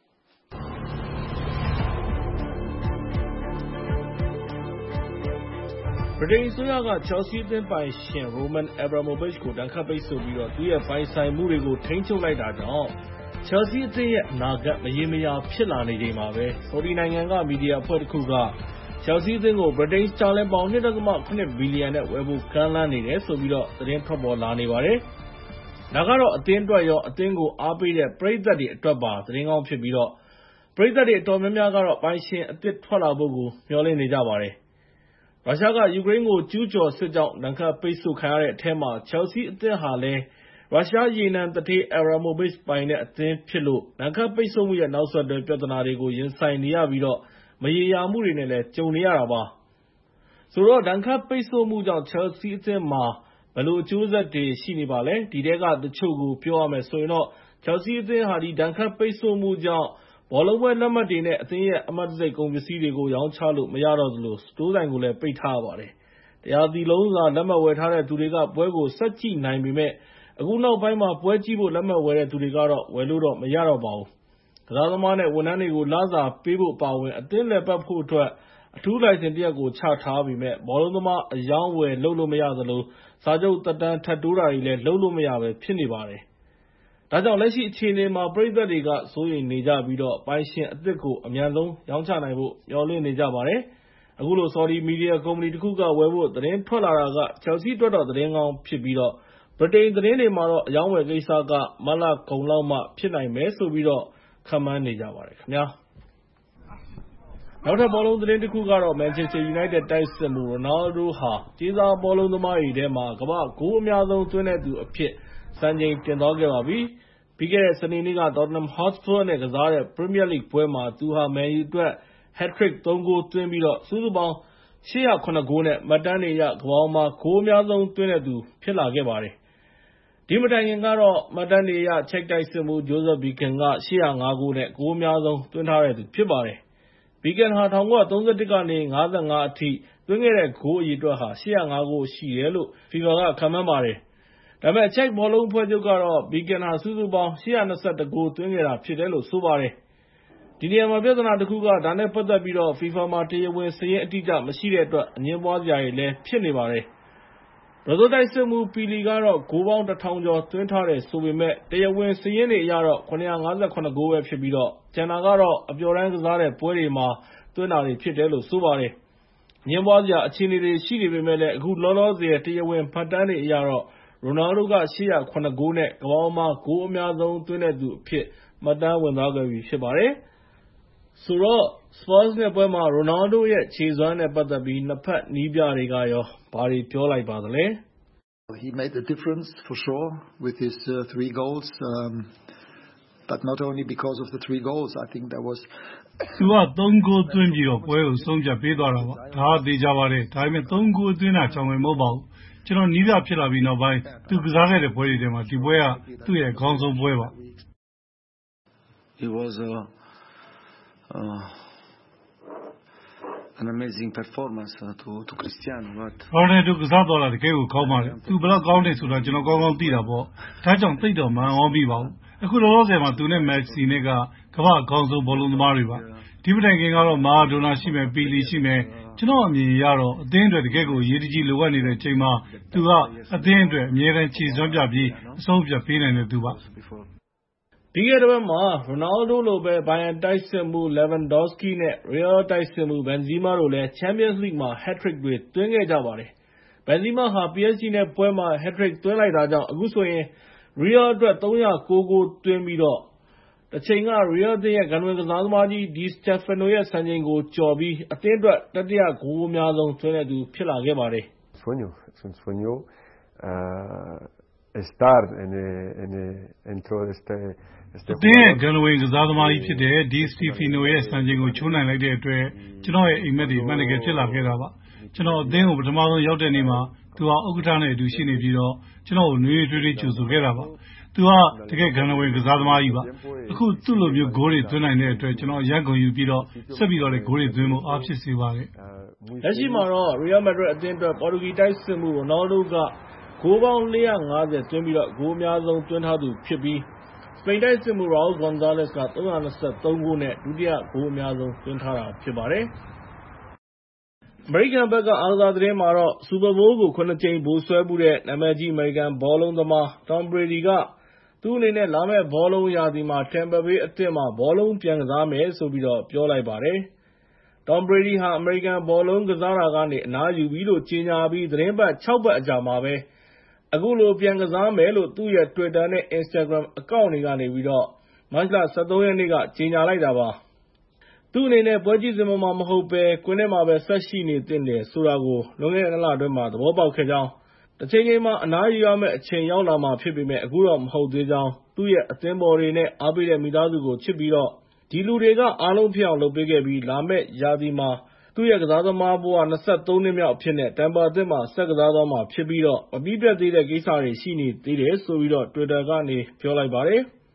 ဗြိတိန်အစိုးရက Chelsea အသင်းပိုင်ရှင် Roman Abramovich ကိုဒဏ်ခတ်ပိတ်ဆို့ပြီးသူ့ရဲ့ပိုင်ဆိုင်မှုတွေကိုထိန်းချုပ်လိုက်တာကြောင့် Chelsea အသင်းရဲ့အနာဂတ်မရေမရာဖြစ်လာနေချိန်မှာပဲ ဆော်ဒီနိုင်ငံကမီဒီယာအဖွဲ့တစ်ခုက Chelsea အသင်းကိုဗြိတိန်စတာလင်ပေါင် 2.7 ဘီလီယံနဲ့ဝယ်ဖို့ကမ်းလှမ်းနေတယ်ဆိုပြီးသတင်းထွက်ပေါ်လာနေပါတယ်။ဒါကတော့အသင်းအတွက်ရောအသင်းကိုအားပေးတဲ့ပရိသတ်တွေအတွက်ပါသတင်းကောင်းဖြစ်ပြီးပရိသတ်တွေအတော်များများကတော့ပိုင်ရှင်အသစ်ထွက်လာဖို့ကိုမျှော်လင့်နေကြပါတယ်။ရုရှားကယူကရိန်းကိုကျူးကျော်စစ်ကြောင့်ဒဏ်ခတ်ပိတ်ဆို့ခံရတဲ့အထဲမှာ Chelsea အသင်းဟာလည်းရုရှားရေနံသူဌေး Abramovich ပိုင်တဲ့အသင်းဖြစ်လို့ဒဏ်ခတ်ပိတ်ဆို့မှုရဲ့နောက်ဆက်တွဲပြဿနာတွေကိုရင်ဆိုင်နေရပြီးမရေရာမှုတွေနဲ့လည်းကြုံနေရတာပါ။ဆိုတော့ဒဏ်ခတ်ပိတ်ဆို့မှုကြောင့် Chelsea အသင်းမှာဘယ်လိုအကျိုးဆက်တွေရှိနေပါလဲ။ဒီထဲကတချို့ကိုပြောရမယ်ဆိုရင်Chelsea အသင်းဟာဒီဒဏ်ခတ်ပိတ်ဆို့မှုကြောင့်ဘောလုံးပွဲလက်မှတ်တွေနဲ့ အသင်းရဲ့အမှတ်တံဆိပ်ကုန်ပစ္စည်းတွေကို ရောင်းချလို့မရတော့သလို စတိုးဆိုင်ကိုလည်း ပိတ်ထားရပါတယ်။ တစ်ရာသီလုံးစာလက်မှတ်ဝယ်ထားတဲ့သူတွေက ပွဲကိုဆက်ကြည့်နိုင်ပေမယ့် အခုနောက်ပိုင်းမှာ ပွဲကြည့်ဖို့လက်မှတ်ဝယ်တဲ့သူတွေကတော့ ဝယ်လို့တော့မရတော့ပါဘူး။ ကစားသမားနဲ့ ဝန်ထမ်းတွေကို လစာပေးဖို့အပါအဝင် အသင်းလည်ပတ်ဖို့အတွက် အထူးလိုင်စင်တစ်ရပ်ကိုချထားပေမယ့် ဘောလုံးသမားအရောင်းအဝယ်လုပ်လို့မရသလို စာချုပ်သက်တမ်းထပ်တိုးတာတွေလည်း လုပ်လို့မရဘဲဖြစ်နေပါတယ်။ ဒါကြောင့် လက်ရှိအခြေအနေမှာ ပရိသတ်တွေက စိုးရိမ်နေကြပြီး ပိုင်ရှင်အသစ်ကို အမြန်ဆုံးရောင်းချနိုင်ဖို့ မျှော်လင့်နေကြပါတယ်။ အခုလို ဆော်ဒီမီဒီယာကုမ္ပဏီတစ်ခုက ဝယ်ဖို့သတင်းထွက်လာတာက ချယ်လ်ဆီးအတွက်တော့ သတင်းကောင်းဖြစ်ပြီး ဗြိတိန်သတင်းတွေမှာတော့ အရောင်းအဝယ်ကိစ္စက မတ်လကုန်လောက်မှ ဖြစ်နိုင်မယ်ဆိုပြီး ခန့်မှန်းနေကြပါတယ်ခင်ဗျာ။ နောက်ထပ်ဘောလုံးသတင်းတစ်ခုကတော့ မန်ချက်စတာယူနိုက်တက်တိုက်စစ်မှူး ရိုနယ်လ်ဒိုဟာ ကြေးစားဘောလုံးသမားတွေထဲမှာ ကမ္ဘာ့ဂိုးအများဆုံးသွင်းတဲ့သူအဖြစ် စံချိန်တင်သွားခဲ့ပါပြီ။ ပြီးခဲ့တဲ့ စနေနေ့က Tottenham Hotspur နဲ့ ကစားတဲ့ ပရီးမီယာလိဂ်ပွဲမှာ သူဟာ မန်ယူအတွက် hat-trick 3 ဂိုးသွင်းပြီး စုစုပေါင်း ၈၀၇ ဂိုး နဲ့ မှတ်တမ်းတွေအရ ကမ္ဘာပေါ်မှာ ဂိုးအများဆုံးသွင်းတဲ့သူ ဖြစ်လာခဲ့ပါတယ်။ ဒီမတိုင်ခင်ကတော့ မှတ်တမ်းတွေအရ ချက်တိုက်စစ်မှူး Joseph Bican က ၈၀၅ ဂိုး နဲ့ ဂိုးအများဆုံးသွင်းထားတဲ့သူဖြစ်ပါတယ်။ Bican ဟာ ၁၉၃၁ ကနေ ၅၅ အထိ သွင်းခဲ့တဲ့ဂိုးအရေအတွက်ဟာ ၈၀၅ ဂိုးရှိတယ်လို့ FIFA က ခန့်မှန်းပါတယ်။ ဒါပေမဲ့ ချက်ဘောလုံးအဖွဲ့ချုပ်ကတော့ Bican ဟာ စုစုပေါင်း ၈၂၁ ဂိုးသွင်းခဲ့တာဖြစ်တယ်လို့ ဆိုပါတယ်။ ဒီနေရာမှာ ပြဿနာတစ်ခုက ဒါနဲ့ပတ်သက်ပြီး FIFA မှာ တရားဝင်စာရင်းအတိအကျမရှိတဲ့အတွက် အငြင်းပွားစရာတွေလည်းဖြစ်နေပါတယ်။ ဘရာဇီးတိုက်စစ်မှူး ပီလီကတော့ ဂိုးပေါင်း ၁,၀၀၀ ကျော်သွင်းထားတယ်ဆိုပေမယ့် တရားဝင်စာရင်းတွေအရတော့ ၇၅၇ ဂိုးပဲဖြစ်ပြီး ကျန်တာကတော့ အပျော်တမ်းကစားတဲ့ပွဲတွေမှာသွင်းတာတွေဖြစ်တယ်လို့ ဆိုပါတယ်။ အငြင်းပွားစရာအခြေအနေတွေရှိနေပေမယ့်လည်း အခုလောလောဆယ် တရားဝင်မှတ်တမ်းတွေအရတော့ ရိုနယ်လ်ဒိုက ၈၀၇ ဂိုး နဲ့ ကမ္ဘာပေါ်မှာ ဂိုးအများဆုံးသွင်းတဲ့သူအဖြစ် မှတ်တမ်းဝင်သွားခဲ့ပြီဖြစ်ပါတယ်။ ဆိုတော့ Spurs နဲ့ ပွဲမှာ ရိုနယ်လ်ဒိုရဲ့ ခြေစွမ်းနဲ့ ပတ်သက်ပြီး နှစ်ဖက်နည်းပြတွေကရော ဘာတွေပြောလိုက်ပါသလဲ။ He made a difference for sure with his 3 goals, but not only because of the 3 goals. I think there was သူက 3 ဂိုးသွင်းပြီးပွဲကိုဆုံးဖြတ်ပေးသွားတာပါ။ ဒါကသေချာပါတယ်။ ဒါပေမဲ့ 3 ဂိုးသွင်းတာကြောင့်ပဲမဟုတ်ပါဘူး။ ကျွန်တော်နည်းပြဖြစ်လာပြီးနောက်ပိုင်း သူကစားခဲ့တဲ့ပွဲတွေထဲမှာ ဒီပွဲက သူ့ရဲ့အကောင်းဆုံးပွဲပါ။ It was an amazing performance to Cristiano. Ronaldo ကစားသွားတာတကယ်ကိုကောင်းပါတယ်။ သူဘယ်လောက်ကောင်းတယ်ဆိုတာ ကျွန်တော်ကောင်းကောင်းသိတာပေါ့။ ဒါကြောင့်သိပ်တော့မအံ့သြမိပါဘူး။ အခုလောလောဆယ်မှာ သူနဲ့ Messi နဲ့က ကမ္ဘာ့အကောင်းဆုံးဘောလုံးသမားတွေပါ။ ဒီမတိုင်ခင်ကတော့ မာရာဒိုနာရှိမယ်၊ ပီလီရှိမယ်။ ကျွန်တော့်အမြင်အရတော့ အသင်းအတွက် တကယ့်ကိုအရေးတကြီးလိုအပ်နေတဲ့အချိန်မှာ သူက အသင်းအတွက် အမြဲတမ်းခြေစွမ်းပြပြီး အဆုံးအဖြတ်ပေးနိုင်တဲ့သူပါ။ပြီးခဲ့တဲ့တပတ်မှာ ရိုနယ်လ်ဒိုလိုပဲ ဘိုင်ယန်တိုက်စစ်မှူး Lewandowski နဲ့ ရီးယားတိုက်စစ်မှူး Benzema တို့လည်း Champions League မှာ hat-trick တွေသွင်းခဲ့ကြပါတယ်။ Benzema ဟာ PSG နဲ့ ပွဲမှာ hat-trick သွင်းလိုက်တာကြောင့် အခုဆိုရင် ရီးယားအတွက် ၃၀၉ ဂိုးသွင်းပြီး တချိန်က ရီးယားအသင်းရဲ့ ဂန္ထဝင်ကစားသမားကြီး ဒီစတက်ဖာနိုရဲ့ စံချိန်ကိုကျော်ပြီး အသင်းအတွက် တတိယဂိုးအများဆုံးသွင်းတဲ့သူဖြစ်လာခဲ့ပါတယ်။အသင်းရဲ့ ဂန္ထဝင်ကစားသမားကြီးဖြစ်တဲ့ ဒီစတီဖီနိုရဲ့ စံချိန်ကိုချိုးနိုင်လိုက်တဲ့အတွက် ကျွန်တော်ရဲ့အိပ်မက်တွေ အမှန်တကယ်ဖြစ်လာခဲ့တာပါ။ ကျွန်တော်အသင်းကို ပထမဆုံးရောက်တဲ့နေ့မှာ သူဟာ ဥက္ကဋ္ဌနဲ့အတူရှိနေပြီး ကျွန်တော်ကို နွေးနွေးထွေးထွေးကြိုဆိုခဲ့တာပါ။ သူဟာ တကယ့်ဂန္ထဝင်ကစားသမားကြီးပါ။ အခု သူ့လိုမျိုးဂိုးတွေသွင်းနိုင်တဲ့အတွက် ကျွန်တော်အရမ်းဂုဏ်ယူပြီး ဆက်ပြီးတော့လည်း ဂိုးတွေသွင်းဖို့ အားဖြစ်စေပါတယ်။ လက်ရှိမှာတော့ ရီးယားမက်ဒရစ်အသင်းအတွက် ပေါ်တူဂီတိုက်စစ်မှူး ရိုနယ်လ်ဒိုက ဂိုးပေါင်း ၄၅၀ သွင်းပြီး ဂိုးအများဆုံးသွင်းထားသူဖြစ်ပြီး စပိန်တိုက်စစ်မှူး Raul Gonzalez က ၃၂၃ ဂိုး နဲ့ ဒုတိယဂိုးအများဆုံးသွင်းထားတာဖြစ်ပါတယ်။ အမေရိကန်ဘက်က အားကစားသတင်းမှာတော့ ဆူပါဘိုးကို ၇ ကြိမ်ဗိုလ်စွဲဖူးတဲ့ နာမည်ကြီး အမေရိကန်ဘောလုံးသမား Tom Brady က သူ့အနေနဲ့ လာမယ့်ဘောလုံးရာသီမှာ Tampa Bay အသင်းမှာ ဘောလုံးပြန်ကစားမယ်ဆိုပြီး ပြောလိုက်ပါတယ်။ Tom Brady ဟာ အမေရိကန်ဘောလုံးကစားတာကနေ အနားယူပြီလို့ ကြေညာအပြီး သီတင်းပတ် ၆ ပတ်အကြာမှာပဲ အခုလို ပြန်ကစားမယ်လို့ သူ့ရဲ့ Twitter နဲ့ Instagram အကောင့်တွေကနေ မတ်လ ၁၃ ရက်နေ့က ကြေညာလိုက်တာပါ။ သူ့အနေနဲ့ ပွဲကြည့်စင်ပေါ်မှာမဟုတ်ဘဲ ကွင်းထဲမှာပဲ ဆက်ရှိနေသင့်တယ်ဆိုတာကို လွန်ခဲ့တဲ့ ၂ လအတွင်းမှာ သဘောပေါက်ခဲ့ကြောင်း၊ တချိန်ချိန်မှာ အနားယူရမယ့်အချိန်ရောက်လာမှာဖြစ်ပေမယ့် အခုတော့ မဟုတ်သေးကြောင်း၊ သူ့ရဲ့ အသင်းဖော်တွေ နဲ့ အားပေးတဲ့မိသားစုကိုချစ်ပြီး ဒီလူတွေက အားလုံးဖြစ်အောင်လုပ်ပေးခဲ့ပြီး လာမယ့်ရာသီမှာ သူ့ရဲ့ကစားသမားဘဝ ၂၃ နှစ်မြောက်အဖြစ်နဲ့ Tampa အသင်းမှာ ဆက်ကစားသွားမှာဖြစ်ပြီး မပြီးပြတ်သေးတဲ့ကိစ္စတွေရှိနေသေးတယ်ဆိုပြီး Twitter ကနေ ပြောလိုက်ပါတယ်။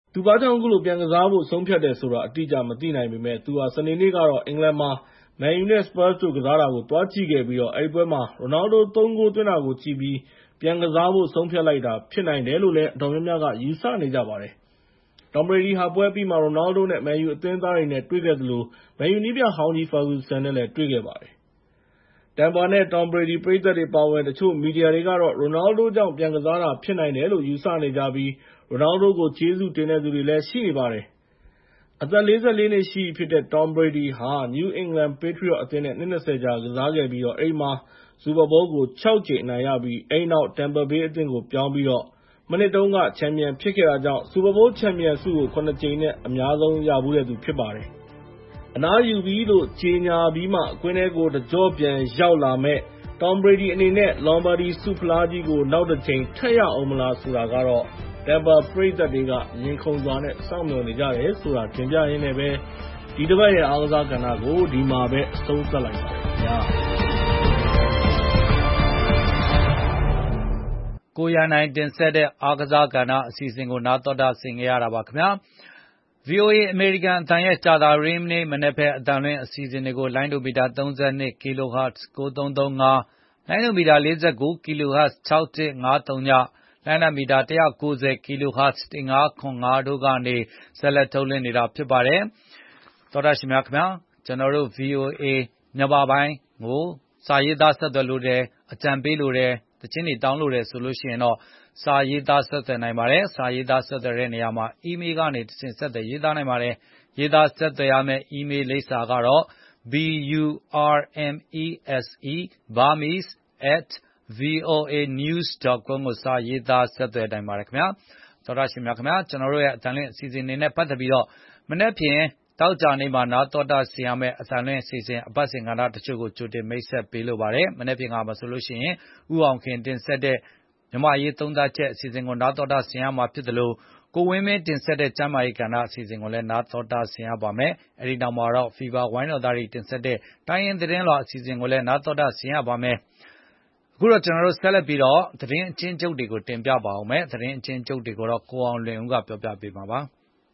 သူဘာကြောင့်အခုလိုပြန်ကစားဖို့ဆုံးဖြတ်တယ်ဆိုတာအတိအကျမသိနိုင်ပေမဲ့သူဟာစနေနေ့ကတော့အင်္ဂလန်မှာမန်ယူနဲ့ Spurs တို့ကစားတာကိုသွားကြည့်ခဲ့ပြီးတော့အဲဒီပွဲမှာရိုနယ်ဒို3ဂိုးသွင်းတာကိုကြည့်ပြီးပြန်ကစားဖို့ဆုံးဖြတ်လိုက်တာဖြစ်နိုင်တယ်လို့လည်းအတော်များများကယူဆနေကြပါတယ်။ Tom Brady ဟာပွဲပြီးမှာရိုနယ်ဒိုနဲ့မန်ယူအသင်းသားတွေနဲ့တွေ့ခဲ့သလိုမန်ယူနည်းပြဟောင်းကြီး Ferguson နဲ့လည်းတွေ့ခဲ့ပါတယ်။ Tampa နဲ့ Tom Brady ပရိသတ်တွေပါဝင်တချို့မီဒီယာတွေကတော့ရိုနယ်ဒိုကြောင့်ပြန်ကစားတာဖြစ်နိုင်တယ်လို့ယူဆနေကြပြီးရိုနယ်ဒိုကိုကျေးဇူးတင်တဲ့သူတွေလည်းရှိနေပါတယ်။ အသက် 44 နှစ်ရှိပြီဖြစ်တဲ့ Tom Brady ဟာ New England Patriots အသင်းနဲ့နှစ် 20 ကြာကစားခဲ့ပြီးအဲဒီမှာ Super Bowl ကို 6 ကြိမ်အနိုင်ရပြီးအဲဒီနောက် Tampa Bay အသင်းကိုပြောင်းပြီးတော့မနှစ်တုန်းကချန်ပီယံဖြစ်ခဲ့တာကြောင့် Super Bowl ချန်ပီယံဆုကို 7 ကြိမ်နဲ့အများဆုံးရဖူးတဲ့သူဖြစ်ပါတယ်။ အနားယူပြီလို့ကြေညာပြီးမှကွင်းထဲကိုတကျော့ပြန်ရောက်လာမယ့် Tom Brady အနေနဲ့ Lombardi ဆုဖလားကြီးကိုနောက်တစ်ကြိမ်ထပ်ရအောင်မလားဆိုတာကတော့Tampa ပရိသတ်တွေကရင်ခုန်စွာနဲ့စောင့်မျှော်နေကြတယ်ဆိုတာတင်ပြရင်းနဲ့ပဲဒီတစ်ပတ်ရဲ့အားကစားကဏ္ဍကိုဒီမှာပဲအဆုံးသတ်လိုက်ပါတယ်ခင်ဗျာကိုရန်နိုင်တင်ဆက်တဲ့အားကစားကဏ္ဍအစီအစဉ်ကိုနားတော်တာဆင်ကြရတာပါခင်ဗျာ VOA အမေရိကန်အသံရဲ့ကြာသာရင်းနေ့မနေ့ဖက်အတန်လွင့်အစီအစဉ်တွေကိုလိုင်းဒိုမီတာ32 kHz 9335လိုင်းဒိုမီတာ49 kHz 6153ညလိုင်းဒိုမီတာ190 kHz 1505တို့ကနေဆက်လက်ထုတ်လွှင့်နေတာဖြစ်ပါတယ်သောတာရှင်များခင်ဗျာကျွန်တော်တို့ VOA မြန်မာပိုင်းကိုစာရေးသားဆက်သွယ်လို့တယ်အကြံပေးလို့တယ်တခြင်းတွေတောင်းလို့တယ်ဆိုလို့ရှိရင်တော့စာရေးသားဆက်သွယ်နိုင်ပါတယ်စာရေးသားဆက်သွယ်တဲ့နေရာမှာ email ကနေတခြင်းဆက်သွယ်ရေးသားနိုင်ပါတယ်ရေးသားဆက်သွယ်ရမယ့် email လိပ်စာကတော့ burmese@voanews.com ကိုစာရေးသားဆက်သွယ်နိုင်ပါတယ်ခင်ဗျာသောတာရှင်များခင်ဗျာကျွန်တော်တို့ရဲ့အတန်လင်းအစီအစဉ်တွေနဲ့ပတ်သက်ပြီးတော့မနေ့ဖြန်တောက်ကြနေမှာနာတော်တာဆင်ရမယ့်အတန်လင်းအစီအစဉ်အပတ်စဉ်ကဏ္ဍတချို့ကိုကြိုတင်မိတ်ဆက်ပေးလိုပါတယ်မနေ့ဖြန်ကမှဆိုလို့ရှိရင်ဥအောင်ခင်တင်ဆက်တဲ့မြမရေးသုံးသပ်ချက်အစီအစဉ်ကိုနာတော်တာဆင်ရမှာဖြစ်တယ်လို့ကိုဝင်းမင်းတင်ဆက်တဲ့ကျမ်းမာရေးကဏ္ဍအစီအစဉ်ကိုလည်းနာတော်တာဆင်ရပါမယ်အဲဒီနောက်မှာတော့ Fever ဝိုင်းတော်သားတွေတင်ဆက်တဲ့တိုင်းရင်သတင်းလွှာအစီအစဉ်ကိုလည်းနာတော်တာဆင်ရပါမယ်အခုတော့ကျွန်တော်တို့ဆက်လက်ပြီးတော့သတင်းအချင်းချုပ်တွေကိုတင်ပြပါအောင်မယ်သတင်းအချင်းချုပ်တွေကိုတော့ကိုအောင်လွင်ဦးကပြောပြပေးမှာပါ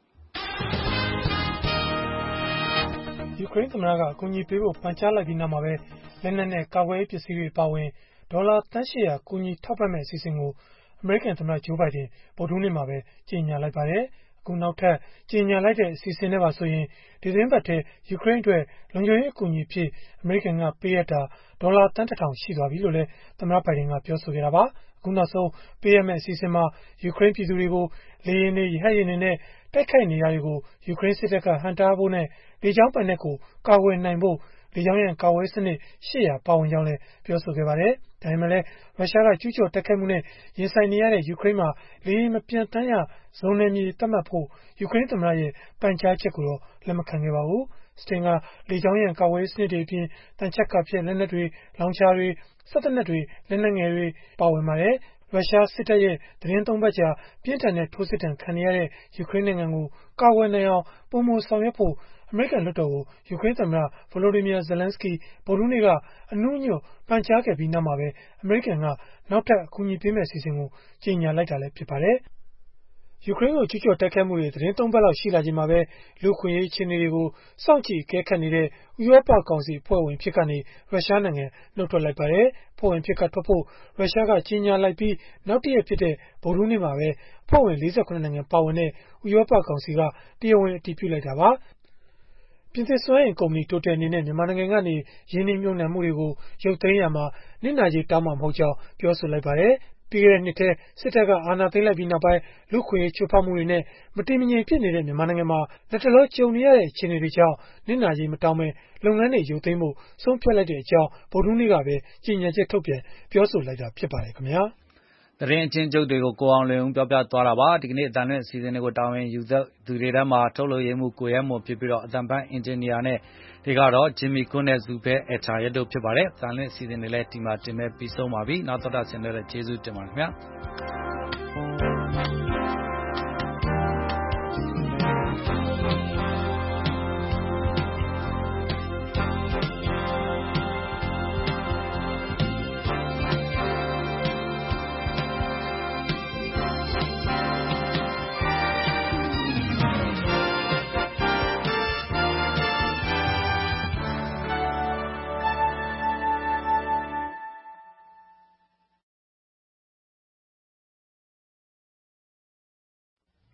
ယူကရိန်းသမ္မတကအကူအညီပေးဖို့ပန်ကြားလိုက်ပြီးနောက်မှာပဲလက်နက်နဲ့ကာကွယ်ရေးပစ္စည်းတွေပါဝင်ဒေါ်လာသန်း800ကူညီထောက်ပံ့မဲ့အစီအစဉ်ကိုအမေရိကန်သမ္မတဂျိုးဘိုင်ဒန်ဗုဒ္ဓဟူးနေ့မှာပဲကြေညာလိုက်ပါတယ်အခုနောက်ထပ်ကြေညာလိုက်တဲ့အစီအစဉ်တွေပါဆိုရင်ဒီသတင်းပတ်ထဲယူကရိန်းအတွက်လုံခြုံရေးအကူအညီအဖြစ်အမေရိကန်ကပေးရတာဒေါ်လာသန်း1000ရှိသွားပြီလို့လည်းသမ္မတဘိုင်ဒန်ကပြောဆိုခဲ့တာပါအခုနောက်ဆုံးပေးရမယ့်အစီအစဉ်မှာယူကရိန်းပြည်သူတွေကိုလေယာဉ်တွေရဟတ်ယာဉ်တွေနဲ့တိုက်ခိုက်နေတာတွေကိုယူကရိန်းစစ်တပ်ကဟန်တားဖို့နဲ့လေကြောင်းပိုင်နက်ကိုကာကွယ်နိုင်ဖို့လေကြောင်းရန်ကာကွယ်စနစ်800ပါဝင်ကြောင်းလည်းပြောဆိုခဲ့ပါတယ်။ဒါပေမဲ့လည်းရုရှားကကျူးကျော်တိုက်ခိုက်မှုနဲ့ရင်ဆိုင်နေရတဲ့ယူကရိန်းမှာလေယာဉ်မပျံသန်းရဇုံနယ်မြေသတ်မှတ်ဖို့ယူကရိန်းသမ္မတရဲ့ပန်ကြားချက်ကိုတော့လက်မခံခဲ့ပါဘူး။ စတင်ကလေကြောင်းရန်ကာကွယ်စနစ်တွေအပြင်တန်ချက်ကဖြင့်လက်နက်တွေလောင်ချာတွေစက်သေနတ်တွေလက်နက်ငယ်တွေပါဝင်ပါတယ်။ရုရှားစစ်တပ်ရဲ့သတင်း3ပတ်ကြာပြင်းထန်တဲ့ထိုးစစ်တမ်းခံနေရတဲ့ယူကရိန်းနိုင်ငံကိုကာကွယ်နိုင်အောင်ပုံမဆောင်ရွက်ဖို့အမေရိကန်လွှတ်တော်ကိုယူကရိန်းသမ္မတ Volodymyr Zelensky ဗုဒ္ဓဟူးနေ့ကအနူးညွတ်ပန်ကြားခဲ့ပြီးနောက်မှာပဲအမေရိကန်ကနောက်ထပ်အကူအညီပေးမယ့်အစီအစဉ်ကိုကြေညာလိုက်တာလည်းဖြစ်ပါတယ်။ယူကရိန်းကိုကျူးကျော်တိုက်ခိုက်မှုတွေသတင်း3ပတ်လောက်ရှိလာချိန်မှာပဲလူခွင့်ရေးအခြေအနေတွေကိုစောင့်ကြည့်အကဲခတ်နေတဲ့ဥရောပကောင်စီအဖွဲ့ဝင်ဖြစ်ကနေရုရှားနိုင်ငံနှုတ်ထွက်လိုက်ပါတယ်။အဖွဲ့ဝင်ဖြစ်ကထွက်ဖို့ရုရှားကကြေညာလိုက်ပြီးနောက်တရက်ဖြစ်တဲ့ဗုဒ္ဓဟူးနေ့မှာပဲအဖွဲ့ဝင်48နိုင်ငံပါဝင်တဲ့ဥရောပကောင်စီကတရားဝင်အတည်ပြုလိုက်တာပါ။ပြင်သစ်စွမ်းအင်ကုမ္ပဏီတိုတယ်အနေနဲ့မြန်မာနိုင်ငံကနေရင်းနှီးမြှုပ်နှံမှုတွေကိုရုပ်သိမ်းရမှာနစ်နာကြေးတောင်းမှာမဟုတ်ကြောင်းပြောဆိုလိုက်ပါတယ်။ပြီးခဲ့တဲ့နှစ်ထဲစစ်တပ်ကအာဏာသိမ်းလိုက်ပြီးနောက်ပိုင်းလူခွင့်ရေးချိုးဖောက်မှုတွေနဲ့မတည်မငြိမ်ဖြစ်နေတဲ့မြန်မာနိုင်ငံမှာလက်တလောကြုံနေရတဲ့အခြေအနေတွေကြောင့်နစ်နာကြေးမတောင်းပဲလုပ်ငန်းတွေရုပ်သိမ်းဖို့ဆုံးဖြတ်လိုက်တဲ့အကြောင်းဗုဒ္ဓဟူးနေ့ကပဲကြေညာချက်ထုတ်ပြန်ပြောဆိုလိုက်တာဖြစ်ပါတယ်ခင်ဗျာသတင်းအချင်းချုပ်တွေကိုကိုအောင်လွင်ဦးပြောပြသွားတာပါဒီကနေ့အတန်လွင့်အစီအစဉ်တွေကိုတာဝန်ယူသူတွေထဲမှာထုတ်လို့ရမှုကိုရဲမှုဖြစ်ပြီးတော့အတန်ပန်းအင်ဂျင်နီယာနဲ့ဒီကတော့ဂျင်မီကွန်းနဲ့ဇူဘဲအက်ချာရက်တို့ဖြစ်ပါတယ်အတန်လွင့်အစီအစဉ်တွေလည်းဒီမှာတင်မဲ့ပြီးဆုံးပါပြီနောက်တော့ဆင်တဲ့ကျေးဇူးတင်ပါတယ်ခင်ဗျာ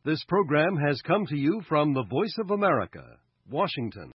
This program has come to you from the Voice of America, Washington.